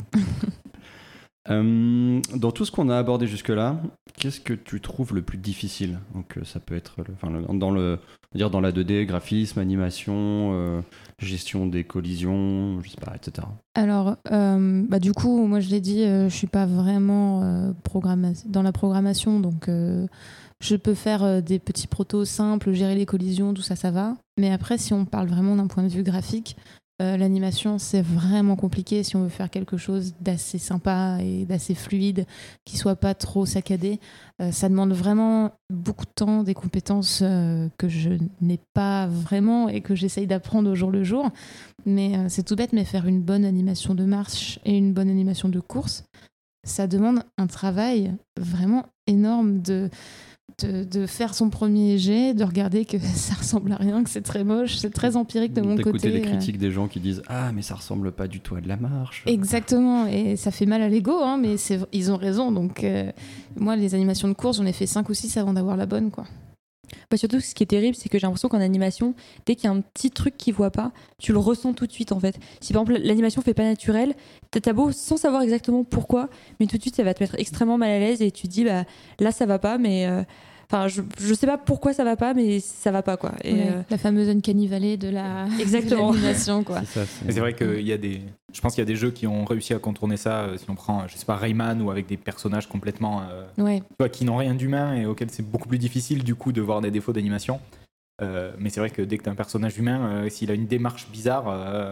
Dans tout ce qu'on a abordé jusque-là, qu'est-ce que tu trouves le plus difficile? Donc ça peut être dans la 2D, graphisme, animation, gestion des collisions, je sais pas, etc. Alors, du coup, moi je l'ai dit, je suis pas vraiment dans la programmation, donc je peux faire des petits protos simples, gérer les collisions, tout ça, ça va. Mais après, si on parle vraiment d'un point de vue graphique, l'animation, c'est vraiment compliqué si on veut faire quelque chose d'assez sympa et d'assez fluide, qui soit pas trop saccadé. Ça demande vraiment beaucoup de temps, des compétences que je n'ai pas vraiment et que j'essaye d'apprendre au jour le jour. Mais c'est tout bête, mais faire une bonne animation de marche et une bonne animation de course, ça demande un travail vraiment énorme de faire son premier jet, de regarder que ça ressemble à rien, que c'est très moche, c'est très empirique de mon côté. D'écouter les critiques des gens qui disent « Ah, mais ça ressemble pas du tout à de la marche ». Exactement, et ça fait mal à l'ego, hein, mais ils ont raison. Donc moi, les animations de course, j'en ai fait 5 ou 6 avant d'avoir la bonne, quoi. Bah surtout, ce qui est terrible, c'est que j'ai l'impression qu'en animation, dès qu'il y a un petit truc qu'ils voient pas, tu le ressens tout de suite en fait. Si par exemple l'animation fait pas naturel, t'as beau sans savoir exactement pourquoi, mais tout de suite ça va te mettre extrêmement mal à l'aise et tu te dis bah là ça va pas, mais enfin je sais pas pourquoi ça va pas, mais ça va pas quoi. Et la fameuse Uncanny Valley de exactement. de l'animation quoi. C'est vrai qu'il y a je pense qu'il y a des jeux qui ont réussi à contourner ça. Si on prend, je sais pas, Rayman ou avec des personnages complètement qui n'ont rien d'humain et auxquels c'est beaucoup plus difficile du coup de voir des défauts d'animation. Mais c'est vrai que dès que tu as un personnage humain, s'il a une démarche bizarre,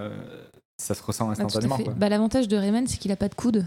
ça se ressent instantanément. Quoi. Bah, l'avantage de Rayman, c'est qu'il a pas de coude.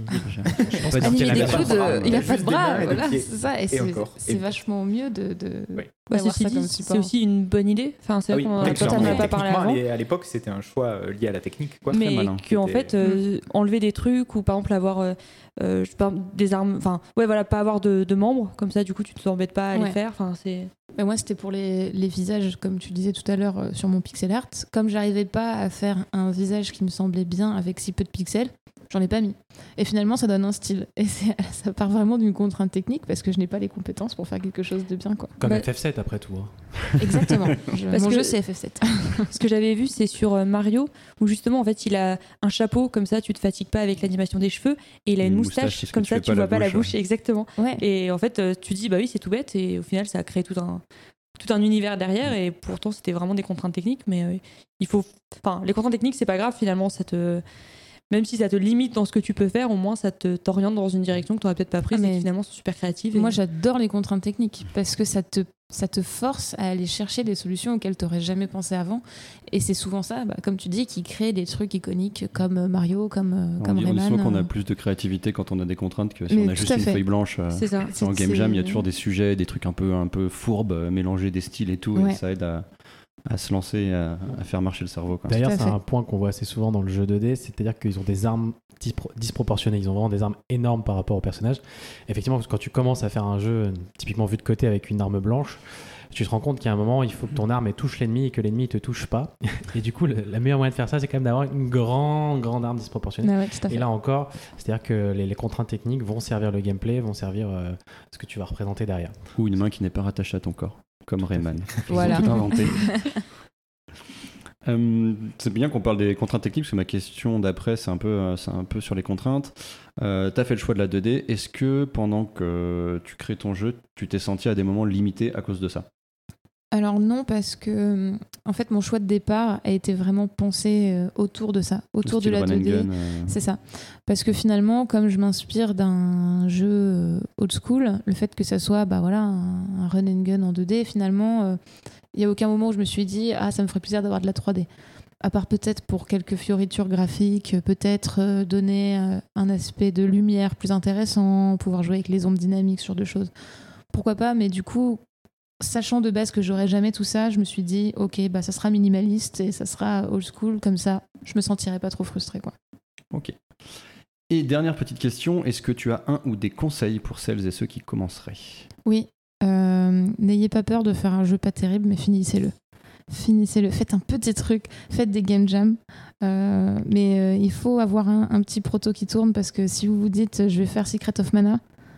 Je pense Animer des coudes, il a juste pas de bras, des mains et des voilà, pieds. c'est ça. Et c'est vachement mieux d'avoir ça comme support. C'est aussi une bonne idée. Enfin, c'est vrai qu'on n'en a pas parlé avant. À l'époque, c'était un choix lié à la technique. Quoi. Mais qu'en fait, enlever des trucs ou par exemple avoir je sais pas, des armes, enfin, pas avoir de membres, comme ça, du coup, tu ne t'embêtes pas à les faire. Enfin, c'est... Mais moi, c'était pour les visages, comme tu disais tout à l'heure sur mon pixel art. Comme j'arrivais pas à faire un visage qui me semblait bien avec si peu de pixels, j'en ai pas mis. Et finalement, ça donne un style. Et ça part vraiment d'une contrainte technique parce que je n'ai pas les compétences pour faire quelque chose de bien, quoi. Comme FF7 après tout. Hein. Exactement. Mon jeu, c'est FF7. Ce que j'avais vu, c'est sur Mario, où justement, en fait, il a un chapeau, comme ça, tu te fatigues pas avec l'animation des cheveux, et il a une moustache, comme ça, tu vois pas la bouche. Exactement. Ouais. Et en fait, tu dis, bah oui, c'est tout bête, et au final, ça a créé tout un univers derrière, et pourtant, c'était vraiment des contraintes techniques, mais il faut... Enfin, les contraintes techniques, c'est pas grave, finalement, même si ça te limite dans ce que tu peux faire, au moins ça t'oriente dans une direction que tu n'aurais peut-être pas prise et qui finalement sont super créatives. Moi j'adore les contraintes techniques parce que ça te force à aller chercher des solutions auxquelles tu n'aurais jamais pensé avant. Et c'est souvent ça, comme tu dis, qui crée des trucs iconiques comme Mario, comme Rayman. On dit souvent qu'on a plus de créativité quand on a des contraintes que si on a juste une feuille blanche. C'est ça. En Game Jam, il y a toujours des sujets, des trucs un peu fourbes, mélanger des styles et tout, et ça aide à se lancer, à faire marcher le cerveau. Quoi. D'ailleurs, c'est un point qu'on voit assez souvent dans le jeu 2D, c'est-à-dire qu'ils ont des armes disproportionnées. Ils ont vraiment des armes énormes par rapport au personnage. Effectivement, parce que quand tu commences à faire un jeu typiquement vu de côté avec une arme blanche, tu te rends compte qu'il y a un moment, il faut que ton arme touche l'ennemi et que l'ennemi ne te touche pas. Et du coup, la meilleure moyen de faire ça, c'est quand même d'avoir une grande arme disproportionnée. Et là encore, c'est-à-dire que les contraintes techniques vont servir le gameplay, vont servir ce que tu vas représenter derrière. Ou une main qui n'est pas rattachée à ton corps. Comme Rayman. Voilà. Tout inventé. C'est bien qu'on parle des contraintes techniques parce que ma question d'après c'est un peu sur les contraintes. T'as fait le choix de la 2D. Est-ce que pendant que tu crées ton jeu, tu t'es senti à des moments limités à cause de ça? Alors non, parce que en fait mon choix de départ a été vraiment pensé autour de ça, autour de la 2D. C'est ça. Parce que finalement, comme je m'inspire d'un jeu old school, le fait que ça soit un run and gun en 2D, finalement, il n'y a aucun moment où je me suis dit ça me ferait plaisir d'avoir de la 3D. À part peut-être pour quelques fioritures graphiques, peut-être donner un aspect de lumière plus intéressant, pouvoir jouer avec les ombres dynamiques sur deux choses. Pourquoi pas, mais du coup, sachant de base que j'aurais jamais tout ça, je me suis dit ok, ça sera minimaliste et ça sera old school, comme ça je me sentirais pas trop frustrée, quoi. Ok. Et dernière petite question, est-ce que tu as un ou des conseils pour celles et ceux qui commenceraient? Oui, n'ayez pas peur de faire un jeu pas terrible, mais finissez-le, faites un petit truc, faites des game jams, mais il faut avoir un petit proto qui tourne, parce que si vous vous dites je vais faire Secret of Mana,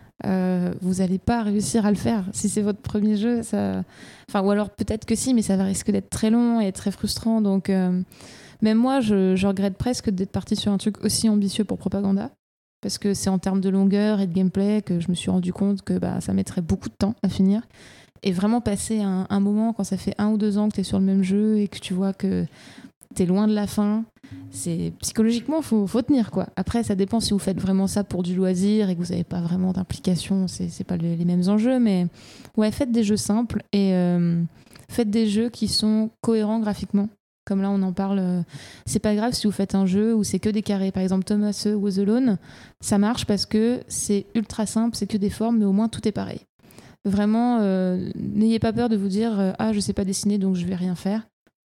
vous n'allez pas réussir à le faire si c'est votre premier jeu, ou alors peut-être que si, mais ça va risquer d'être très long et très frustrant. Donc même moi je regrette presque d'être partie sur un truc aussi ambitieux pour Propaganda, parce que c'est en termes de longueur et de gameplay que je me suis rendu compte que ça mettrait beaucoup de temps à finir, et vraiment passer un moment quand ça fait 1 ou 2 ans que tu es sur le même jeu et que tu vois que t'es loin de la fin, c'est psychologiquement faut tenir, quoi. Après ça dépend si vous faites vraiment ça pour du loisir et que vous n'avez pas vraiment d'implication, c'est pas les mêmes enjeux, mais ouais, faites des jeux simples et faites des jeux qui sont cohérents graphiquement, comme là on en parle. C'est pas grave si vous faites un jeu où c'est que des carrés, par exemple Thomas Was Alone, ça marche parce que c'est ultra simple, c'est que des formes, mais au moins tout est pareil. Vraiment, n'ayez pas peur de vous dire je sais pas dessiner donc je vais rien faire.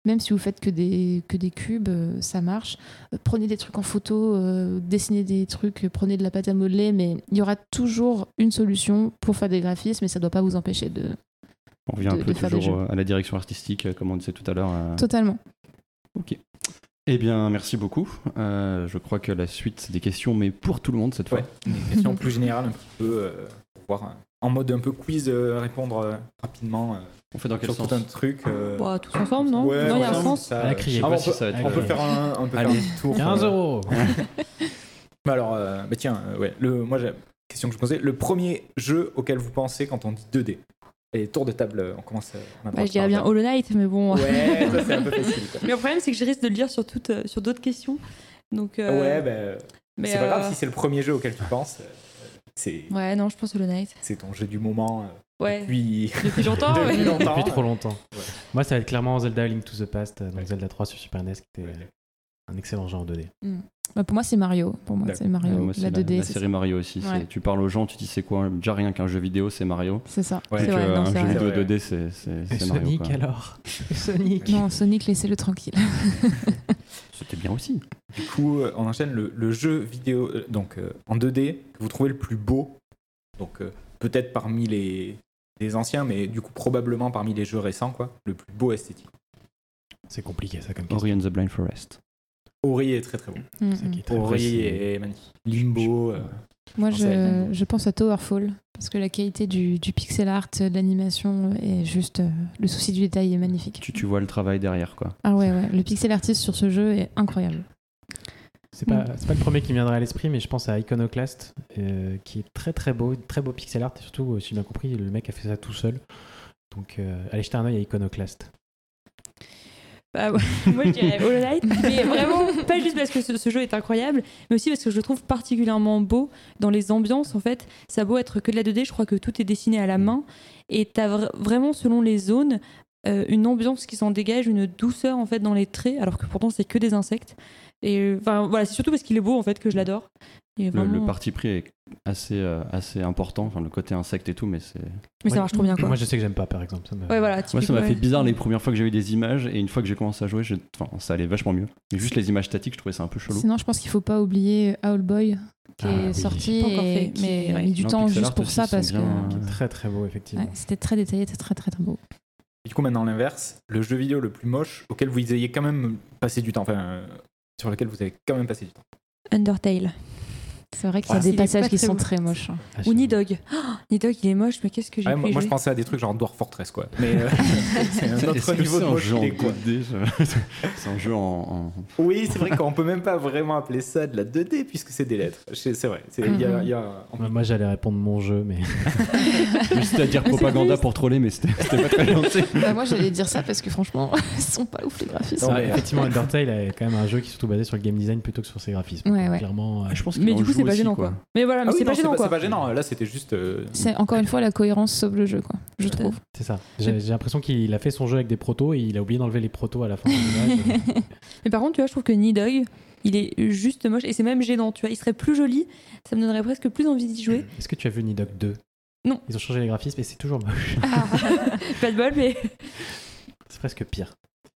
même si vous faites que des cubes, ça marche. Prenez des trucs en photo, dessinez des trucs, prenez de la pâte à modeler, mais il y aura toujours une solution pour faire des graphismes, et ça ne doit pas vous empêcher de... On revient un peu faire des toujours jeux. à la direction artistique, comme on disait tout à l'heure. Totalement. Ok. Eh bien, merci beaucoup. Je crois que la suite, c'est des questions, mais pour tout le monde cette fois. Ouais, une question plus générale, un petit peu, pour voir, en mode un peu quiz, répondre rapidement On fait dans quel sur sens? tout un truc. Bah, tous ensemble, non? Ouais, Non, il y a un ensemble, sens. ça- À la criée. Je sais Ah, pas on si peut, ça va être- on peut faire un Allez. petit tour. 15 €. Bah alors, tiens, moi j'ai la question que je posais. Le premier jeu auquel vous pensez quand on dit 2D. Et tour de table, on commence. Bah, je dirais bien Hollow Knight, mais bon. Ouais, ça c'est un peu facile. Quoi. Mais le problème, c'est que je risque de le lire sur d'autres questions. Donc, Ouais, ben. mais, C'est pas grave si c'est le premier jeu auquel tu penses. C'est Ouais, non, je pense Hollow Knight. c'est ton jeu du moment Ouais. depuis Depuis longtemps. depuis ouais. longtemps. Depuis trop longtemps. Ouais. Moi, ça va être clairement Zelda Link to the Past, donc Ouais. Zelda 3 sur Super NES, qui était Ouais. un excellent jeu en 2D. Bah, pour moi, c'est Mario. Pour moi, c'est Mario. Moi, c'est la 2D, la c'est série ça. Mario aussi. Ouais. Tu parles aux gens, tu dis c'est quoi? Déjà rien qu'un jeu vidéo, c'est Mario. C'est ça. Ouais. C'est Donc, vrai, non, un c'est jeu vrai. vidéo vrai. 2D, c'est Mario. Sonic quoi. alors Sonic. Non, Sonic, laissez-le tranquille. C'était bien aussi. Du coup, on enchaîne le jeu vidéo en 2D que vous trouvez le plus beau. Donc peut-être parmi les anciens, mais du coup probablement parmi les jeux récents, quoi. Le plus beau esthétique. C'est compliqué ça comme question. Ori and the Blind Forest. Ori est très très beau. C'est ça qui est très Ori précis. est magnifique. Limbo. Moi, Pensez à Limbo. je pense à Towerfall, parce que la qualité du pixel art, de l'animation, est juste... le souci du détail est magnifique. Tu vois le travail derrière, quoi. Ah ouais. Le pixel artist sur ce jeu est incroyable. C'est pas le premier qui me viendrait à l'esprit, mais je pense à Iconoclast, qui est très très beau pixel art, et surtout, si j'ai bien compris, le mec a fait ça tout seul. Donc, allez jeter un œil à Iconoclast. Bah, ouais. Moi, je dirais Hollow Knight. Mais vraiment, pas juste parce que ce jeu est incroyable, mais aussi parce que je le trouve particulièrement beau dans les ambiances. En fait, ça a beau être que de la 2D, je crois que tout est dessiné à la main. Et t'as vraiment, selon les zones, une ambiance qui s'en dégage, une douceur en fait dans les traits, alors que pourtant c'est que des insectes. Et enfin voilà, c'est surtout parce qu'il est beau en fait que je l'adore. Et Le vraiment- parti pris est assez important, enfin, le côté insecte et tout, mais c'est... Mais ça marche trop bien quoi. Moi, je sais que j'aime pas, par exemple. Ça me- Ouais, voilà, Moi, ça m'a typiquement, fait ouais. bizarre les premières fois que j'ai vu des images, et une fois que j'ai commencé à jouer, ça allait vachement mieux. Mais juste les images statiques, je trouvais ça un peu chelou. Sinon, je pense qu'il faut pas oublier Owlboy, qui Ah est oui. sorti, Pas encore fait, mais qui- a mis du Non, temps pixel juste art pour aussi, ça, ils sont parce que bien, Très très beau, effectivement. ouais, c'était très détaillé, c'était très très très beau. Du coup, maintenant l'inverse, le jeu vidéo le plus moche auquel vous ayez quand même passé du temps, sur lequel vous avez quand même passé du temps. Undertale. C'est vrai qu'il y a Ah, des il est passages pas qui très sont beau. très moches. Ah, Ou je- Nidhogg. Oh, Nidhogg, il est moche, mais qu'est-ce que j'ai Ouais, pu moi, y je jouer. pensais à des trucs genre Dwarf Fortress, quoi. Mais c'est un Est-ce autre que niveau c'est de un jeu en mocheté, quoi. 2D C'est un jeu en... Oui, c'est vrai qu'on peut même pas vraiment appeler ça de la 2D puisque c'est des lettres. C'est vrai. Il y a Moi, j'allais répondre mon jeu, mais Juste à dire propaganda pour troller, mais c'était pas très bien. Bah, moi, j'allais dire ça parce que franchement, ils sont pas ouf les graphismes. Non, Ouais, mais- effectivement, Undertale est quand même un jeu qui est surtout basé sur le game design plutôt que sur ses graphismes. Ouais, Donc, ouais. clairement, Je pense Mais qu'il en du coup, joue c'est pas aussi, gênant quoi. Mais voilà, mais Ah oui, c'est non, pas gênant c'est quoi. pas gênant. Là, c'était juste. C'est encore une fois la cohérence sauve le jeu, quoi. Je trouve. c'est ça. J'ai l'impression qu'il a fait son jeu avec des protos et il a oublié d'enlever les protos à la fin. du village. Mais par contre, tu vois, je trouve que Nidhogg, il est juste moche et c'est même gênant. Tu vois, il serait plus joli. Ça me donnerait presque plus envie d'y jouer. Est-ce que tu as vu Nidhogg 2? Non. Ils ont changé les graphismes et c'est toujours moche. Pas de bol, mais C'est presque pire.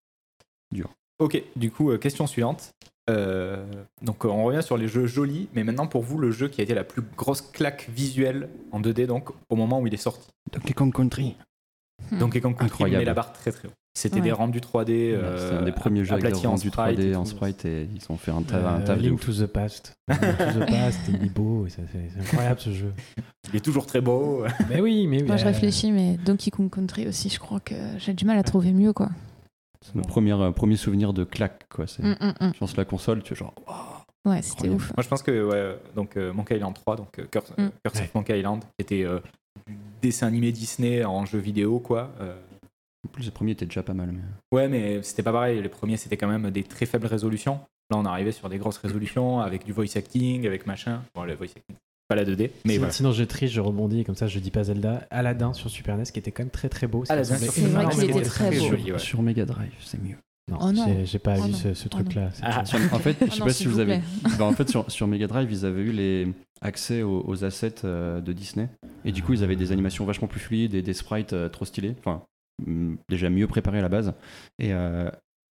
Ok, du coup, question suivante. Donc, on revient sur les jeux jolis, mais maintenant pour vous, le jeu qui a été la plus grosse claque visuelle en 2D, donc au moment où il est sorti. Donkey Kong Country. Donkey Kong Country Incroyable. met la barre très très haut. C'était Ouais. des rendus 3D. C'est un des premiers jeux avec des aplatis en rendus sprite 3D et en tout. sprite et ils ont fait un taf de Link ouf. to the Past. Link to the Past, il est beau. Et c'est incroyable ce jeu. Il est toujours très beau. Mais oui, mais Moi, je réfléchis, mais Donkey Kong Country aussi, je crois que j'ai du mal à trouver mieux, quoi. C'est mon premier souvenir de claque, quoi. C'est, je pense la console, tu es genre, Ouais, c'était Incroyable. ouf. Moi, je pense que donc Monkey Island 3, donc Curse Mm. of Ouais. Monkey Island, qui était du dessin animé Disney en jeu vidéo, quoi. en plus les premiers étaient déjà pas mal. Mais... Ouais, mais c'était pas pareil. Les premiers, c'était quand même des très faibles résolutions. Là, on arrivait sur des grosses résolutions avec du voice acting, avec machin. Bon, le voice acting, pas la 2D, mais voilà. Sinon, je triche, je rebondis, et comme ça, je dis pas Zelda. Aladdin sur Super NES, qui était quand même très très beau. Aladdin Ça sur semblait C'est vrai énormément qu'il était de très dessin. beau. joli, ouais. Sur Mega Drive, c'est mieux. Non, Oh non. j'ai pas Oh vu non. ce Oh truc-là. Ah. En fait, je sais non, pas s'il si vous vous avez. plaît. En fait, sur Mega Drive, ils avaient eu les accès aux assets de Disney. Et du coup, ils avaient des animations vachement plus fluides et des sprites trop stylés. Enfin, déjà mieux préparés à la base. Et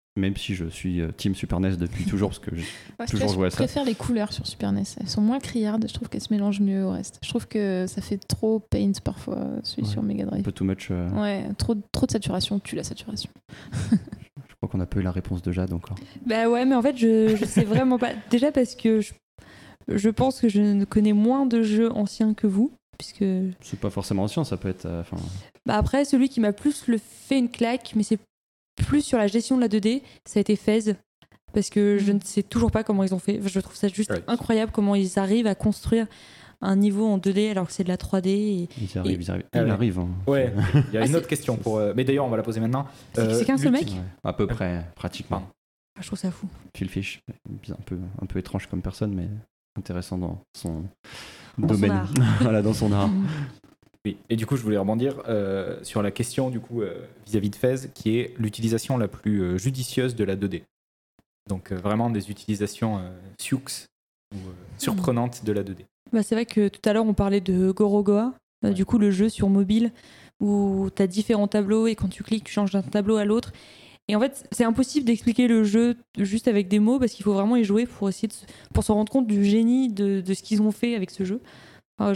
même si je suis Team Super NES depuis toujours, parce que j'ai Moi, toujours joué à je ça. préfère les couleurs sur Super NES. Elles sont moins criardes. Je trouve qu'elles se mélangent mieux au reste. Je trouve que ça fait trop paint parfois, celui Ouais. sur Mega Un Drive. peu too much. Ouais, trop de saturation tue la saturation. Je crois qu'on n'a pas eu la réponse de Jade encore. Bah ouais, mais en fait, je sais vraiment pas. Déjà parce que je pense que je ne connais moins de jeux anciens que vous, puisque... C'est pas forcément ancien, ça peut être. Bah après, celui qui m'a plus fait une claque, mais c'est plus sur la gestion de la 2D, ça a été Fez. Parce que je ne sais toujours pas comment ils ont fait. Je trouve ça juste incroyable comment ils arrivent à construire un niveau en 2D alors que c'est de la 3D. Ils arrivent. Ah ouais. Il arrive. Hein. Ouais, il y a une c'est- autre question pour. Mais d'ailleurs, on va la poser maintenant. C'est qu'un seul mec Ouais, à peu près, pratiquement. Je trouve ça fou. Phil Fish, un peu étrange comme personne, mais intéressant dans son Dans domaine. son art. Voilà, dans son art. Oui. Et du coup, je voulais rebondir sur la question du coup vis-à-vis de Fez, qui est l'utilisation la plus judicieuse de la 2D. Donc vraiment des utilisations sioux ou surprenantes de la 2D. Bah, c'est vrai que tout à l'heure, on parlait de Gorogoa. Ouais. Du coup, le jeu sur mobile où tu as différents tableaux et quand tu cliques, tu changes d'un tableau à l'autre. Et en fait, c'est impossible d'expliquer le jeu juste avec des mots parce qu'il faut vraiment y jouer pour essayer pour se rendre compte du génie de ce qu'ils ont fait avec ce jeu. Enfin,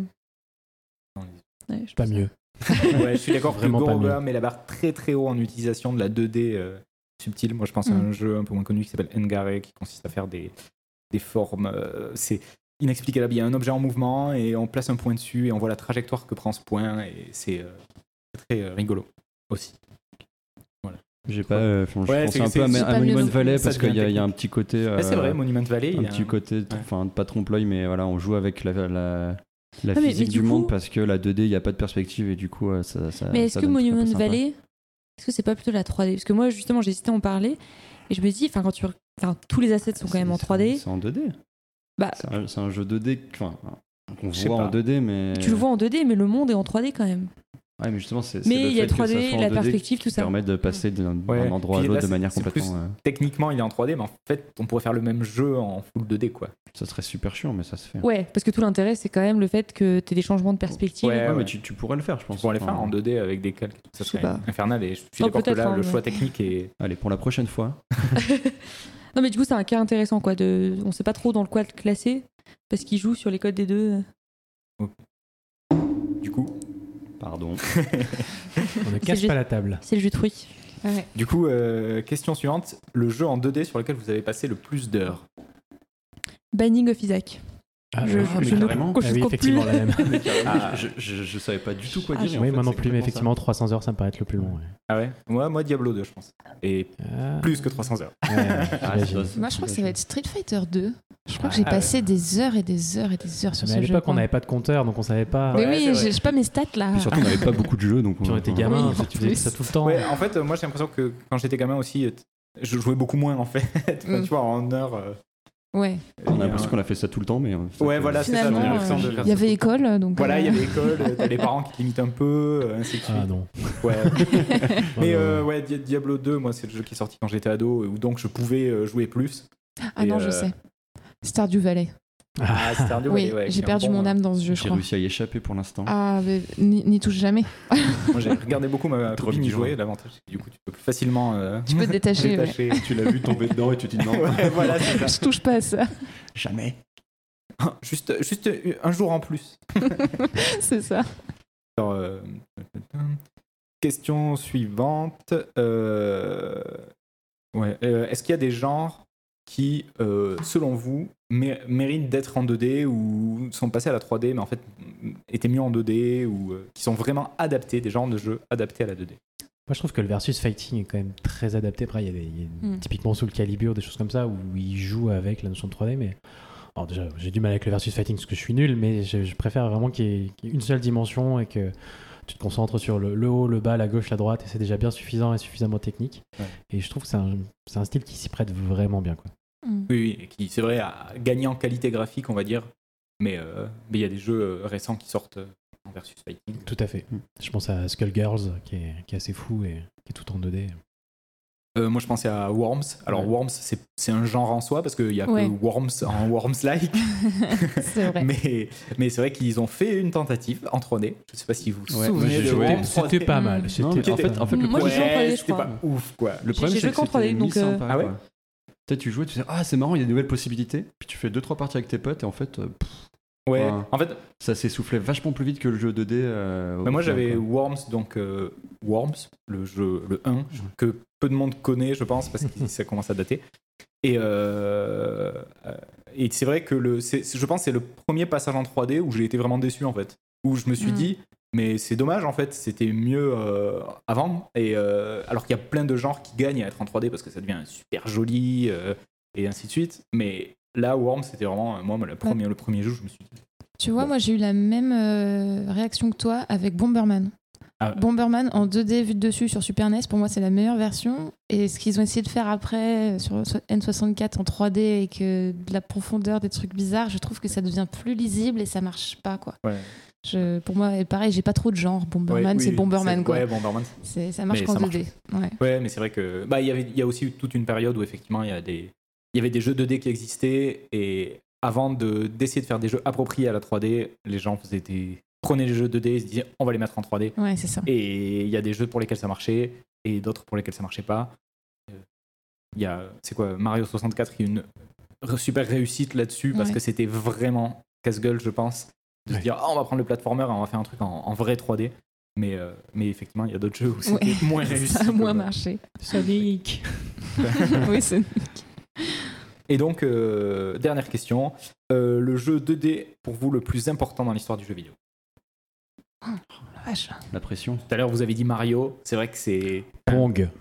Ouais, je Pas trouve ça- mieux. Ouais, je suis d'accord que Vraiment pas Gorogoa met la barre très très haut en utilisation de la 2D subtile. Moi, je pense à un jeu un peu moins connu qui s'appelle Ngare, qui consiste à faire des formes. C'est inexplicable. Il y a un objet en mouvement et on place un point dessus et on voit la trajectoire que prend ce point et c'est très rigolo aussi. J'ai pas. Je Ouais, pensais c'est- un peu c'est à pas Monument mieux. Valley Ça parce qu'il devient y a un petit côté. Ouais, c'est vrai, Monument Valley. il Un y a petit côté, enfin, pas trompe-l'œil, mais voilà, on joue avec la mais physique du du monde coup- parce que la 2D, il n'y a pas de perspective et du coup, ça. Mais est-ce ça que donne un truc un peu Monument sympa. Valley, est-ce que c'est pas plutôt la 3D? Parce que moi, justement, j'ai hésité à en parler et je me dis, enfin, tous les assets sont quand même en 3D. C'est en 2D. Bah, C'est un jeu 2D, enfin, qu'on Je sais voit en pas. 2D, mais. tu le vois en 2D, mais le monde est en 3D quand même. Ouais, mais justement, c'est. Mais le il y a fait que ça 3D, soit en la 2D perspective, tout qui ça. permet de passer d'un Ouais. endroit à Puis l'autre là, de manière c'est complètement. Techniquement, il est en 3D, mais en fait, on pourrait faire le même jeu en full 2D, quoi. Ça serait super chiant, mais ça se fait. Ouais, parce que tout l'intérêt, c'est quand même le fait que tu aies des changements de perspective. Ouais, Ouais, ouais. mais tu pourrais le faire, je pense. Tu pourrais les faire Enfin, en 2D avec des calques. Ça Je sais serait pas. infernal et je suis Non, d'accord que peut-être, là, hein, le mais- choix technique est. Allez, pour la prochaine fois. Non, mais du coup, c'est un cas intéressant, quoi. On sait pas trop dans le quoi le classer, parce qu'il joue sur les codes des deux. Du coup, Pardon. On ne casse juste- pas la table. C'est le jus de fruits. Ouais. du coup question suivante. Le jeu en 2D sur lequel vous avez passé le plus d'heures. Banning of Isaac. Ah, je ouais, je ne carrément. je Ah oui, compte effectivement, plus. la même. Ah. Je savais pas du tout quoi Ah, dire. et en Oui, fait, moi non c'est plus, mais complètement effectivement, 300 heures, ça me paraît être le plus long. Ouais. Ah ouais. Moi Diablo 2, je pense. Et Ah, plus que 300 heures. ouais, Ah, j'imagine. Moi, je crois que ça va être Street Fighter 2. Je crois que j'ai Ah, passé des heures et des heures et des heures sur Mais à ce jeu. l'époque, on quoi. n'avait pas de compteur, donc on savait pas. Mais Ouais, c'est oui, vrai. j'ai pas mes stats là. Et surtout, on n'avait pas beaucoup de jeux, donc. Puis on était enfin, gamin, Oui, en tu faisais plus. ça tout le temps. Ouais, en fait, moi j'ai l'impression que quand j'étais gamin aussi, je jouais beaucoup moins en fait. Enfin, Mm. tu vois, en heures. Ouais. On a l'impression qu'on a fait ça tout le temps, mais. Ouais, voilà, c'est ça. Finalement, j'ai l'impression de faire il y ça. avait école, donc. Voilà, il y avait l'école, t'as les parents qui t'imitent un peu, ainsi de suite. Ah non. Ouais. Mais non. ouais, Diablo 2, moi c'est le jeu qui est sorti quand j'étais ado, où donc je pouvais jouer plus. Ah non, Et, je sais. Stardew Valley. Ah, Stardew Oui, Valley, ouais, j'ai qui est perdu un bon, mon âme dans ce jeu, je J'ai crois. réussi à y échapper pour l'instant. Ah, mais n'y touche jamais. Moi j'ai regardé beaucoup ma Trop copine y dur. jouer, l'avantage c'est que du coup tu peux plus facilement Tu peux te détacher. ouais. détacher. Tu l'as vu tomber dedans et tu te dis non. Ouais, voilà, c'est ça. Je touche pas à ça. Jamais. Juste un jour en plus. C'est ça. Alors, question suivante. Est-ce qu'il y a des genres qui, selon vous, méritent d'être en 2D ou sont passés à la 3D, mais en fait étaient mieux en 2D ou qui sont vraiment adaptés, des genres de jeux adaptés à la 2D? Moi, je trouve que le versus fighting est quand même très adapté. Après, il y a typiquement Soul Calibur, des choses comme ça, où ils jouent avec la notion de 3D. Mais alors déjà, j'ai du mal avec le versus fighting parce que je suis nul, mais je préfère vraiment qu'il y ait une seule dimension et que tu te concentres sur le haut, le bas, la gauche, la droite, et c'est déjà bien suffisant et suffisamment technique. Ouais. Et je trouve que c'est un style qui s'y prête vraiment bien, quoi. Oui, et qui, c'est vrai, a gagné en qualité graphique, on va dire. Mais il y a des jeux récents qui sortent en versus fighting. Tout à fait. Je pense à Skullgirls, qui est assez fou et qui est tout en 2D. Moi, je pensais à Worms. Alors, Ouais. Worms, c'est un genre en soi parce qu'il y a Ouais. que Worms en Worms-like. C'est vrai. mais c'est vrai qu'ils ont fait une tentative en 3D. Je sais pas si vous vous Ouais, souvenez moi, j'ai de joué. Worms 3D. C'était pas mal. Non, C'était mais en fait, le Moi, problème, j'ai joué en 3D, je c'était crois. pas ouf, quoi. le problème, j'ai c'est joué que qu'en c'était 3D, donc, mi-sympa, Ah ouais quoi. Peut-être tu jouais, tu sais, ah c'est marrant, il y a de nouvelles possibilités. Puis tu fais 2-3 parties avec tes potes et en fait, Ouais. Ouais. En fait, ça s'essoufflait vachement plus vite que le jeu 2D. mais moi au final, j'avais quoi. Worms, donc Worms, le jeu, le 1, que peu de monde connaît, je pense, parce que ça commence à dater. Et c'est vrai que je pense que c'est le premier passage en 3D où j'ai été vraiment déçu en fait. Où je me suis dit, mais c'est dommage en fait, c'était mieux avant. Et alors qu'il y a plein de genres qui gagnent à être en 3D parce que ça devient super joli et ainsi de suite. Mais là, Worms, c'était vraiment, moi, le premier jeu, je me suis dit. Tu vois, Bon. moi j'ai eu la même réaction que toi avec Bomberman. Ah. Bomberman en 2D vu de dessus sur Super NES, pour moi c'est la meilleure version. Et ce qu'ils ont essayé de faire après sur N64 en 3D avec de la profondeur, des trucs bizarres, je trouve que ça devient plus lisible et ça marche pas quoi. Ouais. Pour moi, pareil, j'ai pas trop de genre. Bomberman, Ouais, c'est oui, Bomberman quoi. Ouais, Bomberman. Ça marche Mais qu'en ça marche. 2D. Ouais. Ouais, mais c'est vrai que il y a aussi toute une période où effectivement il y avait des jeux 2D qui existaient et avant d'essayer de faire des jeux appropriés à la 3D, les gens prenaient les jeux 2D et se disaient on va les mettre en 3D. Ouais, c'est ça. Et il y a des jeux pour lesquels ça marchait et d'autres pour lesquels ça marchait pas. Il y a Mario 64 qui est une super réussite là-dessus parce Ouais. que c'était vraiment casse-gueule, je pense, de se Ouais. dire on va prendre le platformer et on va faire un truc en vrai 3D. Mais effectivement, il y a d'autres jeux où c'était Ouais. moins réussi. Ça a moins marché. Sonic. Oui, c'est... Et donc, dernière question. Le jeu 2D, pour vous, le plus important dans l'histoire du jeu vidéo? Vache. La pression. Tout à l'heure, vous avez dit Mario. C'est vrai que c'est... Pong.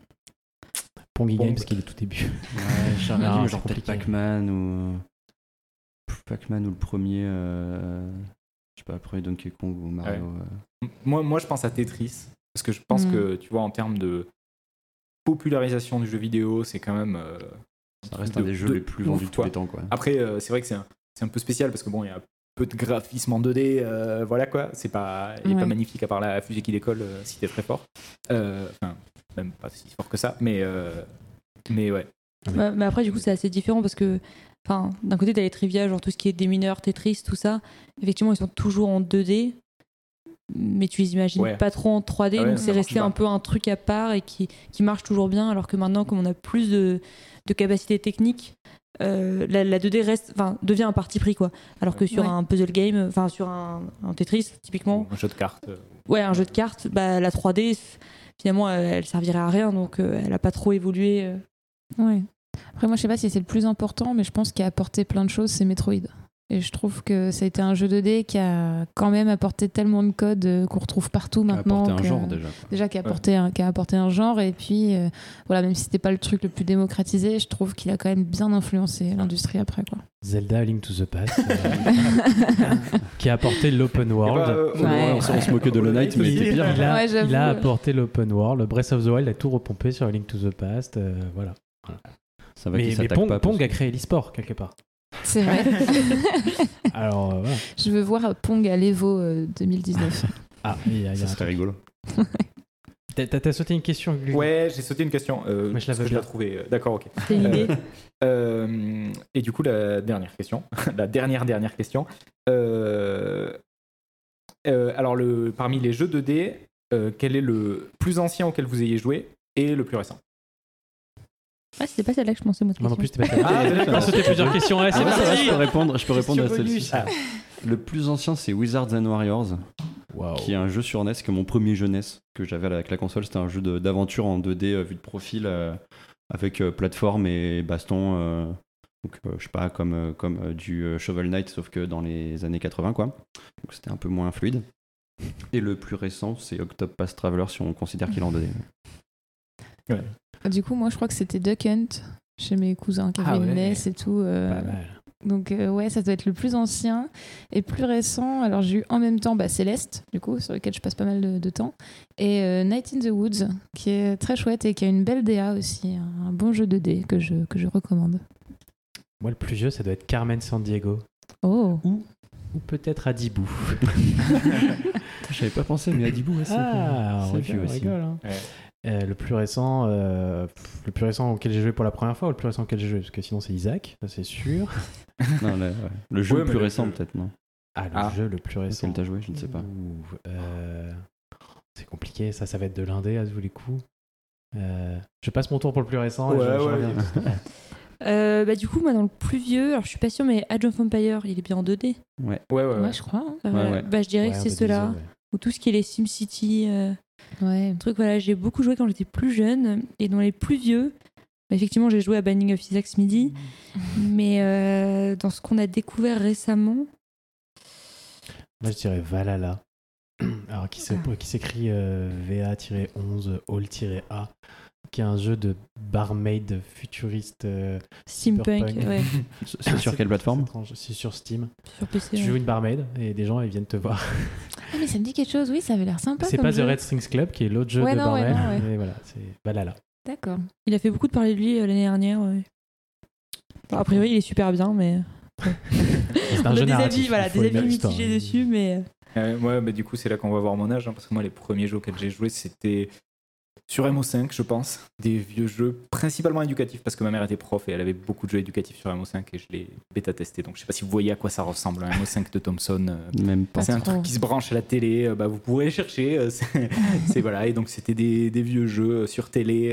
Pong Pong. Game parce qu'il est tout début. Ouais, Non, genre c'est peut-être compliqué. Pac-Man ou le premier, je sais pas, le premier Donkey Kong ou Mario. Moi, je pense à Tetris. Parce que je pense que, tu vois, en termes de popularisation du jeu vidéo, c'est quand même... Ça reste un des jeux les plus vendus de tous les temps, quoi. Après, c'est vrai que c'est un peu spécial parce que bon, il y a peu de graphisme en 2D, voilà quoi. Il est pas magnifique à part la fusée qui décolle si t'es très fort. Enfin, même pas si fort que ça, mais ouais. Mais après, du coup, c'est assez différent parce que, d'un côté, t'as les trivia, genre tout ce qui est des mineurs, Tetris, tout ça. Effectivement, ils sont toujours en 2D, mais tu les imagines pas trop en 3D, Ah ouais, donc ça c'est marche resté pas. un peu un truc à part et qui marche toujours bien, alors que maintenant, comme on a plus de capacités techniques, la 2D devient un parti pris, quoi. Alors que sur Ouais. un puzzle game, sur un Tetris, typiquement, Un jeu de cartes. ouais, un jeu de cartes, la 3D, finalement, elle servirait à rien, donc elle a pas trop évolué. Ouais. Après, moi, je sais pas si c'est le plus important, mais je pense qu'il a apporté plein de choses, c'est Metroid. Et je trouve que ça a été un jeu 2D qui a quand même apporté tellement de codes qu'on retrouve partout maintenant. Apporter un genre déjà. Déjà, qui a apporté un genre. Et puis, voilà, même si c'était pas le truc le plus démocratisé, je trouve qu'il a quand même bien influencé l'industrie après, quoi. Zelda A Link to the Past, qui a apporté l'open world. Ouais. On se moquait de Hollow Knight, mais c'était pire. Ouais, j'avoue. Il a apporté l'open world. Breath of the Wild a tout repompé sur A Link to the Past. Voilà. Ça va qu'il Mais s'attaque pas. Pong a créé l'e-sport quelque part. C'est vrai. Alors voilà. Je veux voir Pong à l'Evo 2019. Ah, il y a Ça un serait truc. rigolo. T'as sauté une question, Gugu. Ouais, j'ai sauté une question. Mais je la parce veux que bien. l'ai trouvée. D'accord, ok. C'est une idée. Et du coup, la dernière question. La dernière question. Alors, parmi les jeux 2D, quel est le plus ancien auquel vous ayez joué et le plus récent? Ouais, c'était pas celle-là que je pensais, moi. Moi non plus, c'était pas ça. Ah, d'accord. T'as sauté plusieurs questions. Ouais, c'est Ah, parti. je peux répondre à Question celle-ci. bonus. Le plus ancien, c'est Wizards and Warriors, Waouh. qui est un jeu sur NES, que mon premier jeu NES que j'avais avec la console. C'était un jeu d'aventure en 2D vue de profil avec plateforme et baston. Donc, je sais pas, comme du Shovel Knight, sauf que dans les années 80, quoi. Donc, c'était un peu moins fluide. Et le plus récent, c'est Octopath Traveler, si on considère qu'il est en 2D. Du coup, moi, je crois que c'était Duck Hunt chez mes cousins qui avaient une NES et tout. Pas mal. Donc, ouais, ça doit être le plus ancien. Et plus récent, alors j'ai eu en même temps Céleste, du coup, sur lequel je passe pas mal de temps. Et Night in the Woods, qui est très chouette et qui a une belle DA aussi. Un bon jeu 2D que je recommande. Moi, le plus vieux, ça doit être Carmen Sandiego. Oh! Ou peut-être Adibou. J'avais pas pensé, mais Adibou, ouais, Ah, on c'est vieux rigole, aussi. on rigole, hein. Le plus récent auquel j'ai joué pour la première fois ou le plus récent auquel j'ai joué? Parce que sinon c'est Isaac, ça c'est sûr. Non, le jeu Ouais, le mais plus le récent, jeu. peut-être, non? Le jeu le plus récent. Lequel t'as joué, je ne sais pas. C'est compliqué, ça va être de l'indé à tous les coups. Je passe mon tour pour le plus récent. Ouais, et je ouais, reviens. Du coup, moi, dans le plus vieux, alors je suis pas sûre, mais Age of Empires, il est bien en 2D. Ouais. Ouais, je crois. Hein. Ouais. Je dirais que c'est ceux-là. Ou tout ce qui est les SimCity. Ouais. Truc, voilà, j'ai beaucoup joué quand j'étais plus jeune. Et dans les plus vieux, effectivement, j'ai joué à Binding of Isaac ce midi. Mais dans ce qu'on a découvert récemment. Moi, je dirais Valhalla. Alors, qui s'écrit VA-11 All-A, qui est un jeu de barmaid futuriste Steampunk, cyberpunk. ouais, C'est sur quelle plateforme? C'est sur Steam. sur PC. Tu ouais. joues une barmaid et des gens ils viennent te voir. Ah, mais ça me dit quelque chose, oui, ça avait l'air sympa. C'est comme pas jeu. The Red Strings Club qui est l'autre jeu Ouais, de non, ouais, barmaid. non, ouais. Mais voilà, c'est Valhalla. D'accord. Il a fait beaucoup de parler de lui l'année dernière. Ouais. Bon, a priori, il est super bien, mais. C'est On un a jeu des narratif, avis, voilà, il faut des aimer avis l'histoire. mitigés dessus, mais. Ouais, mais du coup, c'est là qu'on va voir mon âge, hein, parce que moi, les premiers jeux auxquels j'ai joué, c'était sur MO5, je pense. Des vieux jeux, principalement éducatifs, parce que ma mère était prof et elle avait beaucoup de jeux éducatifs sur MO5 et je l'ai bêta-testé. Donc, je sais pas si vous voyez à quoi ça ressemble, un MO5 de Thomson. Même pas. C'est un trop. truc qui se branche à la télé, vous pourrez chercher. C'est voilà, et donc c'était des vieux jeux sur télé.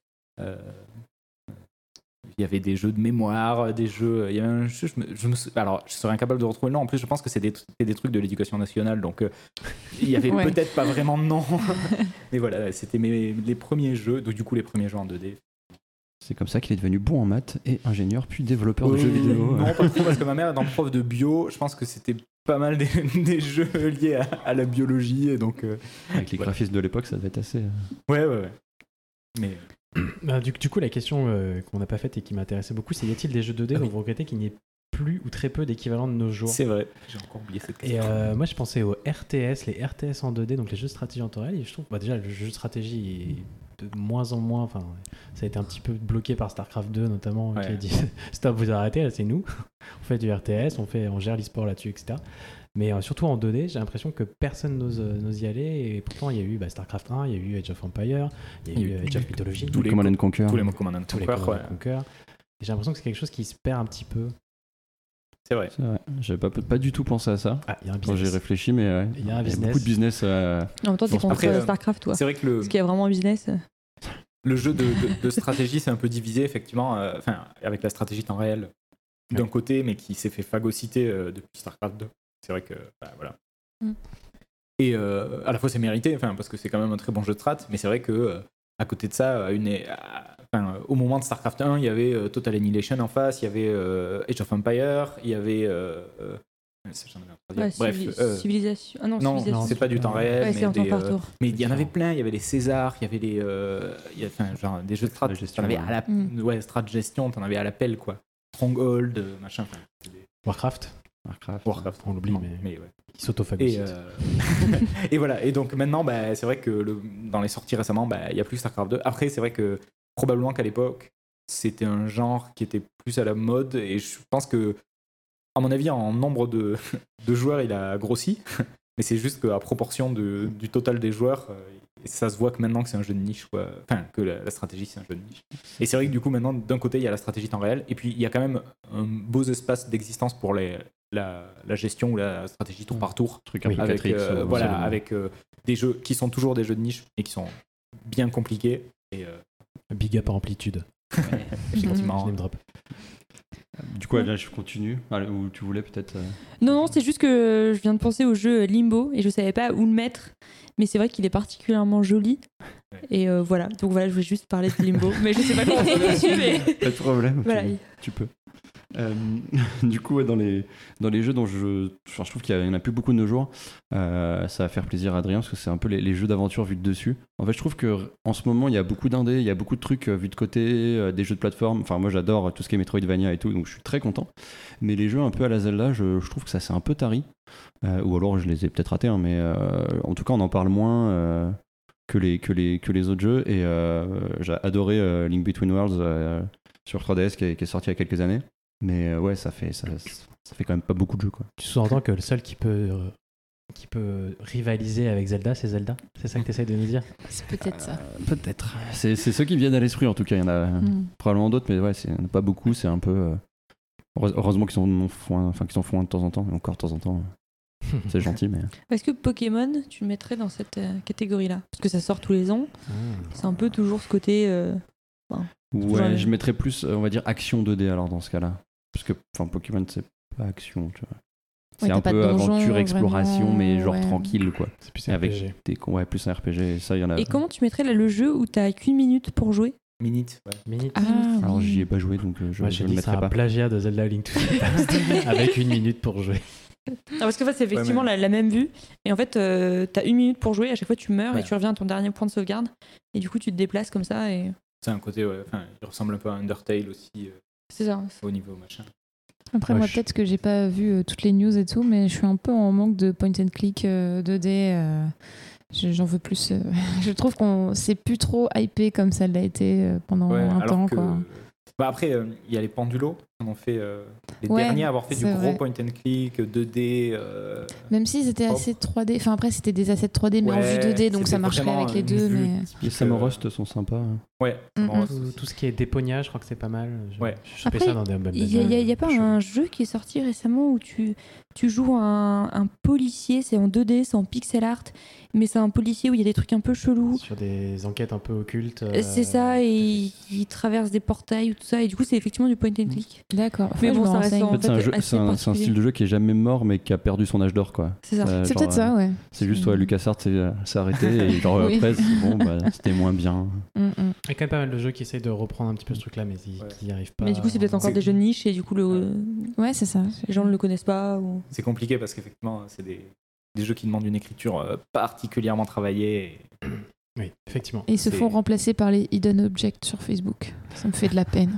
Il y avait des jeux de mémoire, des jeux. Il y avait un jeu, alors je serais incapable de retrouver le nom. En plus, je pense que c'est des trucs de l'éducation nationale, donc il y avait Ouais. peut-être pas vraiment de nom. Mais voilà, c'était les premiers jeux, donc du coup les premiers jeux en 2D. C'est comme ça qu'il est devenu bon en maths et ingénieur, puis développeur de jeux vidéo. Non, pas trop, parce que ma mère étant prof de bio, je pense que c'était pas mal des jeux liés à la biologie, et donc. Avec les graphismes de l'époque, ça devait être assez. Ouais. Mais. Du coup, la question qu'on n'a pas faite et qui m'intéressait beaucoup, c'est y a-t-il des jeux 2D dont vous regrettez qu'il n'y ait plus ou très peu d'équivalent de nos jours? C'est vrai, j'ai encore oublié cette Et question. moi, je pensais aux RTS, les RTS en 2D, donc les jeux de stratégie en temps réel. Et je trouve, déjà, le jeu de stratégie est de moins en moins. Enfin, ça a été un petit peu bloqué par StarCraft 2, notamment, qui a dit stop, vous arrêtez, là, c'est nous. On fait du RTS, on gère l'e-sport là-dessus, etc. Mais surtout en 2D, j'ai l'impression que personne n'ose y aller. Et pourtant, il y a eu StarCraft 1, il y a eu Age of Empires, il y a eu Age of Mythology, tous les Command and Conquer. Tous les Command and tous les Conquer, Command & Conquer. Et j'ai l'impression que c'est quelque chose qui se perd un petit peu. C'est vrai. C'est vrai. J'avais pas du tout pensé à ça Ah, il y a un quand j'ai business. réfléchi, mais ouais. Il y a un Il y a business. beaucoup de business. En même temps, t'es Bon, contre après, StarCraft, toi. C'est vrai que Parce qu'il y a vraiment un business. le jeu de stratégie, c'est un peu divisé, effectivement, avec la stratégie temps réel d'un côté, mais qui s'est fait phagocyter depuis StarCraft 2. C'est vrai que, voilà. Mm. Et à la fois, c'est mérité, parce que c'est quand même un très bon jeu de strat, mais c'est vrai que à côté de ça, au moment de StarCraft 1, il y avait Total Annihilation en face, il y avait Age of Empires, il y avait. J'en avais un troisième. Bref, Civilisation. Ah non, non, Civilisation. c'est pas du temps réel, Ouais, c'est mais, en temps par tour. mais il y en avait plein. Il y avait les Césars, il y avait des jeux de strat. La gestion, T'en avais à la strat gestion, t'en avais à l'appel, quoi. Stronghold, machin. Warcraft, Warcraft, on l'oublie, non, mais ouais. qui s'autophagocyte. Et voilà. Et donc maintenant, c'est vrai que dans les sorties récemment, il y a plus StarCraft 2. Après, c'est vrai que probablement qu'à l'époque, c'était un genre qui était plus à la mode. Et je pense que, à mon avis, en nombre de joueurs, il a grossi. Mais c'est juste qu'à proportion du total des joueurs, ça se voit que maintenant que c'est un jeu de niche, quoi. Enfin, que la stratégie, c'est un jeu de niche. Et c'est vrai que du coup, maintenant, d'un côté, il y a la stratégie temps réel. Et puis, il y a quand même un beau espace d'existence pour la gestion ou la stratégie tour par tour. Truc un peu Avec, 4X. avec des jeux qui sont toujours des jeux de niche et qui sont bien compliqués. Et Big up à Amplitude. effectivement. Name drop. Du coup, là, je continue. Allez, ou tu voulais peut-être. Non, c'est juste que je viens de penser au jeu Limbo et je savais pas où le mettre. Mais c'est vrai qu'il est particulièrement joli. Ouais. Et voilà, donc voilà, je voulais juste parler de Limbo. Mais je sais pas comment on dessus, mais. Pas de problème. Voilà. Tu peux. Du coup, ouais, dans les jeux dont je trouve qu'il y en a plus beaucoup de nos jours, ça va faire plaisir à Adrien parce que c'est un peu les jeux d'aventure vus de dessus. En fait, je trouve qu'en ce moment, il y a beaucoup d'indés, il y a beaucoup de trucs vus de côté, des jeux de plateforme. Enfin, moi, j'adore tout ce qui est Metroidvania et tout, donc je suis très content. Mais les jeux un peu à la Zelda, je trouve que ça c'est un peu tari. Ou alors, je les ai peut-être ratés, hein, mais en tout cas, on en parle moins que les autres jeux. Et j'ai adoré Link Between Worlds sur 3DS qui est sorti il y a quelques années. Mais ouais, ça fait quand même pas beaucoup de jeux, quoi. Tu sous-entends que le seul qui peut qui peut rivaliser avec Zelda, c'est Zelda? C'est ça que tu essayes de nous dire? C'est peut-être ça. Peut-être. C'est ceux qui viennent à l'esprit en tout cas. Il y en a probablement d'autres, mais ouais, il n'y en a pas beaucoup. C'est un peu. Heureusement qu'ils s'en font un de temps en temps, et encore de temps en temps. C'est gentil, mais. Est-ce que Pokémon, tu le mettrais dans cette catégorie-là? Parce que ça sort tous les ans. C'est un peu toujours ce côté. Ouais, je mettrais plus, on va dire, action 2D alors dans ce cas-là. Parce que Pokémon, c'est pas action, tu vois. C'est un peu aventure, exploration, vraiment, mais genre tranquille, quoi. C'est plus un RPG. Plus un RPG, et ça, il y en a. Et comment tu mettrais là le jeu où t'as qu'une minute pour jouer? Minute, ouais. Minute. Alors j'y ai pas joué, donc je le mettrai pas. C'est un plagiat de Zelda Link to the Past avec 1 minute pour jouer. Parce qu'en fait, c'est effectivement la même vue. Et en fait, t'as 1 minute pour jouer. À chaque fois, tu meurs et tu reviens à ton dernier point de sauvegarde. Et du coup, tu te déplaces comme ça. Et... C'est un côté, il ressemble un peu à Undertale aussi. C'est ça. Au niveau machin. Après, moi, peut-être que j'ai pas vu toutes les news et tout, mais je suis un peu en manque de point and click 2D. J'en veux plus. Je trouve qu'on s'est plus trop hypé comme ça l'a été pendant un temps. Quoi. Après, il y a les Pendulo qui en ont fait les derniers à avoir fait du gros point and click 2D. Même s'ils étaient assez 3D. Enfin, après, c'était des assets 3D, mais en vue 2D, donc ça marcherait avec les deux. Mais... Les Samorost sont sympas. Ouais. Tout ce qui est dépognage, je crois que c'est pas mal. Je fais après, ça dans des bonnes. Il y a pas un jeu qui est sorti récemment où tu joues un policier, c'est en 2D, c'est en pixel art, mais c'est un policier où il y a des trucs un peu chelous. Sur des enquêtes un peu occultes. C'est ça, et il traverse des portails ou tout ça, et du coup, c'est effectivement du point and click. D'accord. Mais bon, ça reste en fait c'est un style de jeu qui est jamais mort, mais qui a perdu son âge d'or, quoi. C'est ça. C'est peut-être ça, ouais. C'est juste, LucasArts s'est arrêté, et genre après, c'était moins bien. Il y a quand même pas mal de jeux qui essayent de reprendre un petit peu ce truc-là, mais qui n'y arrivent pas. Mais du coup, c'est peut-être encore des jeux de niche, et du coup, ouais, c'est ça. Les gens ne le connaissent pas. Ou... C'est compliqué parce qu'effectivement, c'est des jeux qui demandent une écriture particulièrement travaillée. Oui, effectivement. Et ils se font remplacer par les hidden objects sur Facebook. Ça me fait de la peine.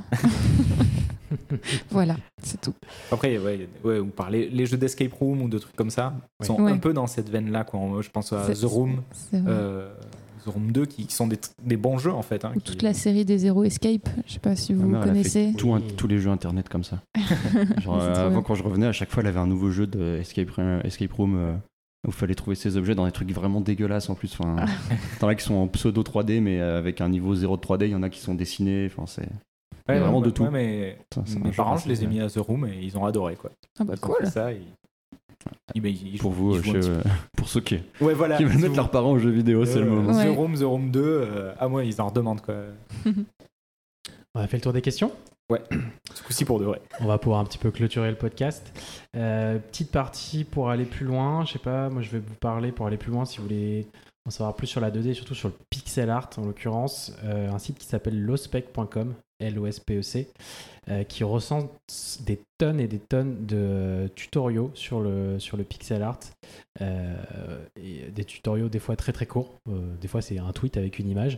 Voilà, c'est tout. Après, ou par les jeux d'escape room ou de trucs comme ça sont un peu dans cette veine-là. Je pense à The Room. The Room 2 qui sont des bons jeux en fait. Ou toute la série des Zero Escape, je sais pas si vous connaissez. Tous les jeux internet comme ça. Genre, avant, quand je revenais, à chaque fois, elle avait un nouveau jeu de escape room où il fallait trouver ses objets dans des trucs vraiment dégueulasses en plus. Enfin, t'en as qui sont en pseudo 3D, mais avec un niveau 0 de 3D, il y en a qui sont dessinés. Enfin, c'est vraiment de tout. Mais mes parents, je les ai mis à The Room et ils ont adoré. Quoi. Ah bah cool. Ça, pour vous, pour ceux qui veulent mettre leurs parents aux jeux vidéo, c'est le moment. The Room 2, moi, ils en redemandent. Quoi. On a fait le tour des questions. Ouais, ce coup-ci pour de vrai. On va pouvoir un petit peu clôturer le podcast. Petite partie pour aller plus loin. Je sais pas, moi je vais vous parler pour aller plus loin si vous voulez en savoir plus sur la 2D, surtout sur le pixel art en l'occurrence. Un site qui s'appelle lospec.com, LOSPEC, qui recense des tonnes et des tonnes de tutoriaux sur le pixel art. Et des tutoriaux des fois très très courts. Des fois c'est un tweet avec une image.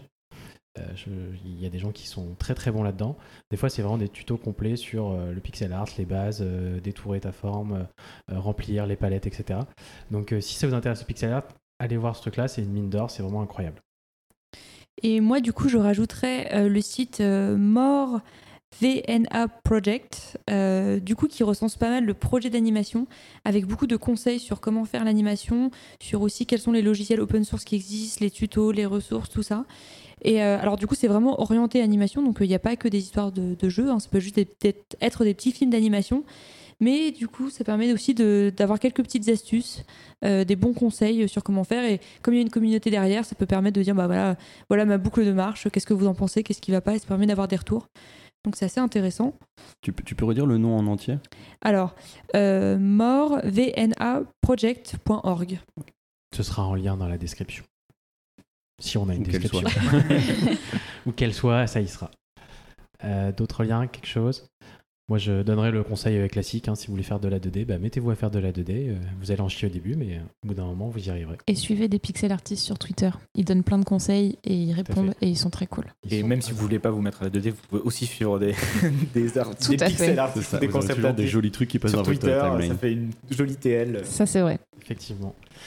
Il y a des gens qui sont très très bons là-dedans. Des fois, c'est vraiment des tutos complets sur le pixel art, les bases, détourer ta forme, remplir les palettes, etc. Donc, si ça vous intéresse le pixel art, allez voir ce truc-là. C'est une mine d'or, c'est vraiment incroyable. Et moi, du coup, je rajouterais le site More VNA Project, du coup, qui recense pas mal le projet d'animation, avec beaucoup de conseils sur comment faire l'animation, sur aussi quels sont les logiciels open source qui existent, les tutos, les ressources, tout ça. Et alors du coup c'est vraiment orienté animation, donc il n'y a pas que des histoires de jeux, ça peut juste être des petits films d'animation, mais du coup ça permet aussi d'avoir quelques petites astuces, des bons conseils sur comment faire, et comme il y a une communauté derrière, ça peut permettre de dire voilà ma boucle de marche, qu'est-ce que vous en pensez, qu'est-ce qui va pas, et ça permet d'avoir des retours. Donc c'est assez intéressant. Tu peux redire le nom en entier ? Alors, morevnaproject.org. Ce sera en lien dans la description. Si on a une description. Ou qu'elle soit, ça y sera. D'autres liens, quelque chose ? Moi, je donnerais le conseil classique. Si vous voulez faire de la 2D, mettez-vous à faire de la 2D. Vous allez en chier au début, mais au bout d'un moment, vous y arriverez. Et suivez des pixel artistes sur Twitter. Ils donnent plein de conseils et ils répondent et ils sont très cool. Même si vous voulez pas vous mettre à la 2D, vous pouvez aussi suivre des pixel artistes, des concepts des jolis trucs qui passent sur dans votre Twitter. timeline. Ça fait une jolie TL. Ça, c'est vrai. Effectivement.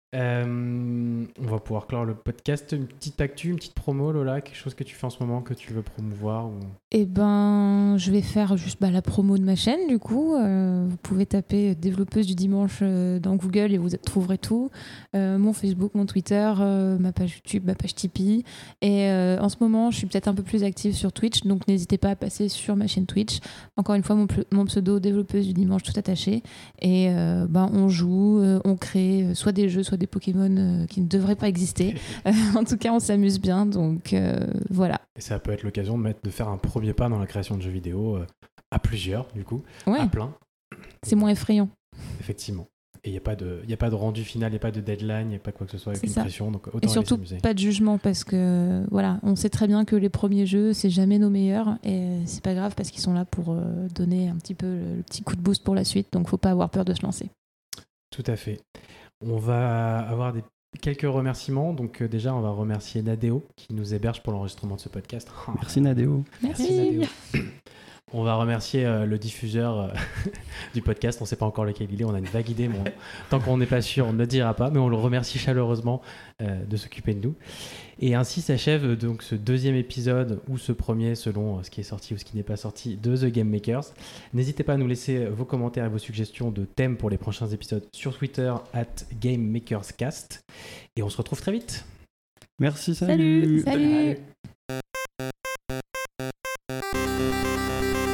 On va pouvoir clore le podcast. Une petite actu, une petite promo, Lola, quelque chose que tu fais en ce moment que tu veux promouvoir ou... Eh ben, je vais faire juste la promo de ma chaîne, du coup. Vous pouvez taper développeuse du dimanche dans Google et vous trouverez tout. Mon Facebook, mon Twitter, ma page YouTube, ma page Tipeee. Et en ce moment, je suis peut-être un peu plus active sur Twitch, donc n'hésitez pas à passer sur ma chaîne Twitch. Encore une fois, mon pseudo, développeuse du dimanche, tout attaché. Et on joue, on crée soit des jeux, soit des Pokémon qui ne devraient pas exister. En tout cas, on s'amuse bien, donc voilà. Et ça peut être l'occasion de faire un premier pas dans la création de jeux vidéo à plusieurs, du coup, Ouais. à plein. C'est moins effrayant. Effectivement. Et il n'y a pas de rendu final, il n'y a pas de deadline, il n'y a pas quoi que ce soit avec C'est une ça. pression, donc Et autant aller surtout, s'amuser. pas de jugement parce que voilà, on sait très bien que les premiers jeux, c'est jamais nos meilleurs et c'est pas grave parce qu'ils sont là pour donner un petit peu le petit coup de boost pour la suite, donc faut pas avoir peur de se lancer. Tout à fait. On va avoir quelques remerciements. Donc déjà, on va remercier Nadeo qui nous héberge pour l'enregistrement de ce podcast. Merci Nadeo. Merci Nadeo. On va remercier le diffuseur du podcast. On ne sait pas encore lequel il est. On a une vague idée. Mais tant qu'on n'est pas sûr, on ne le dira pas. Mais on le remercie chaleureusement de s'occuper de nous. Et ainsi s'achève donc ce deuxième épisode, ou ce premier selon ce qui est sorti ou ce qui n'est pas sorti, de The Game Makers. N'hésitez pas à nous laisser vos commentaires et vos suggestions de thèmes pour les prochains épisodes sur Twitter @GameMakersCast. Et on se retrouve très vite. Merci, Salut. Salut.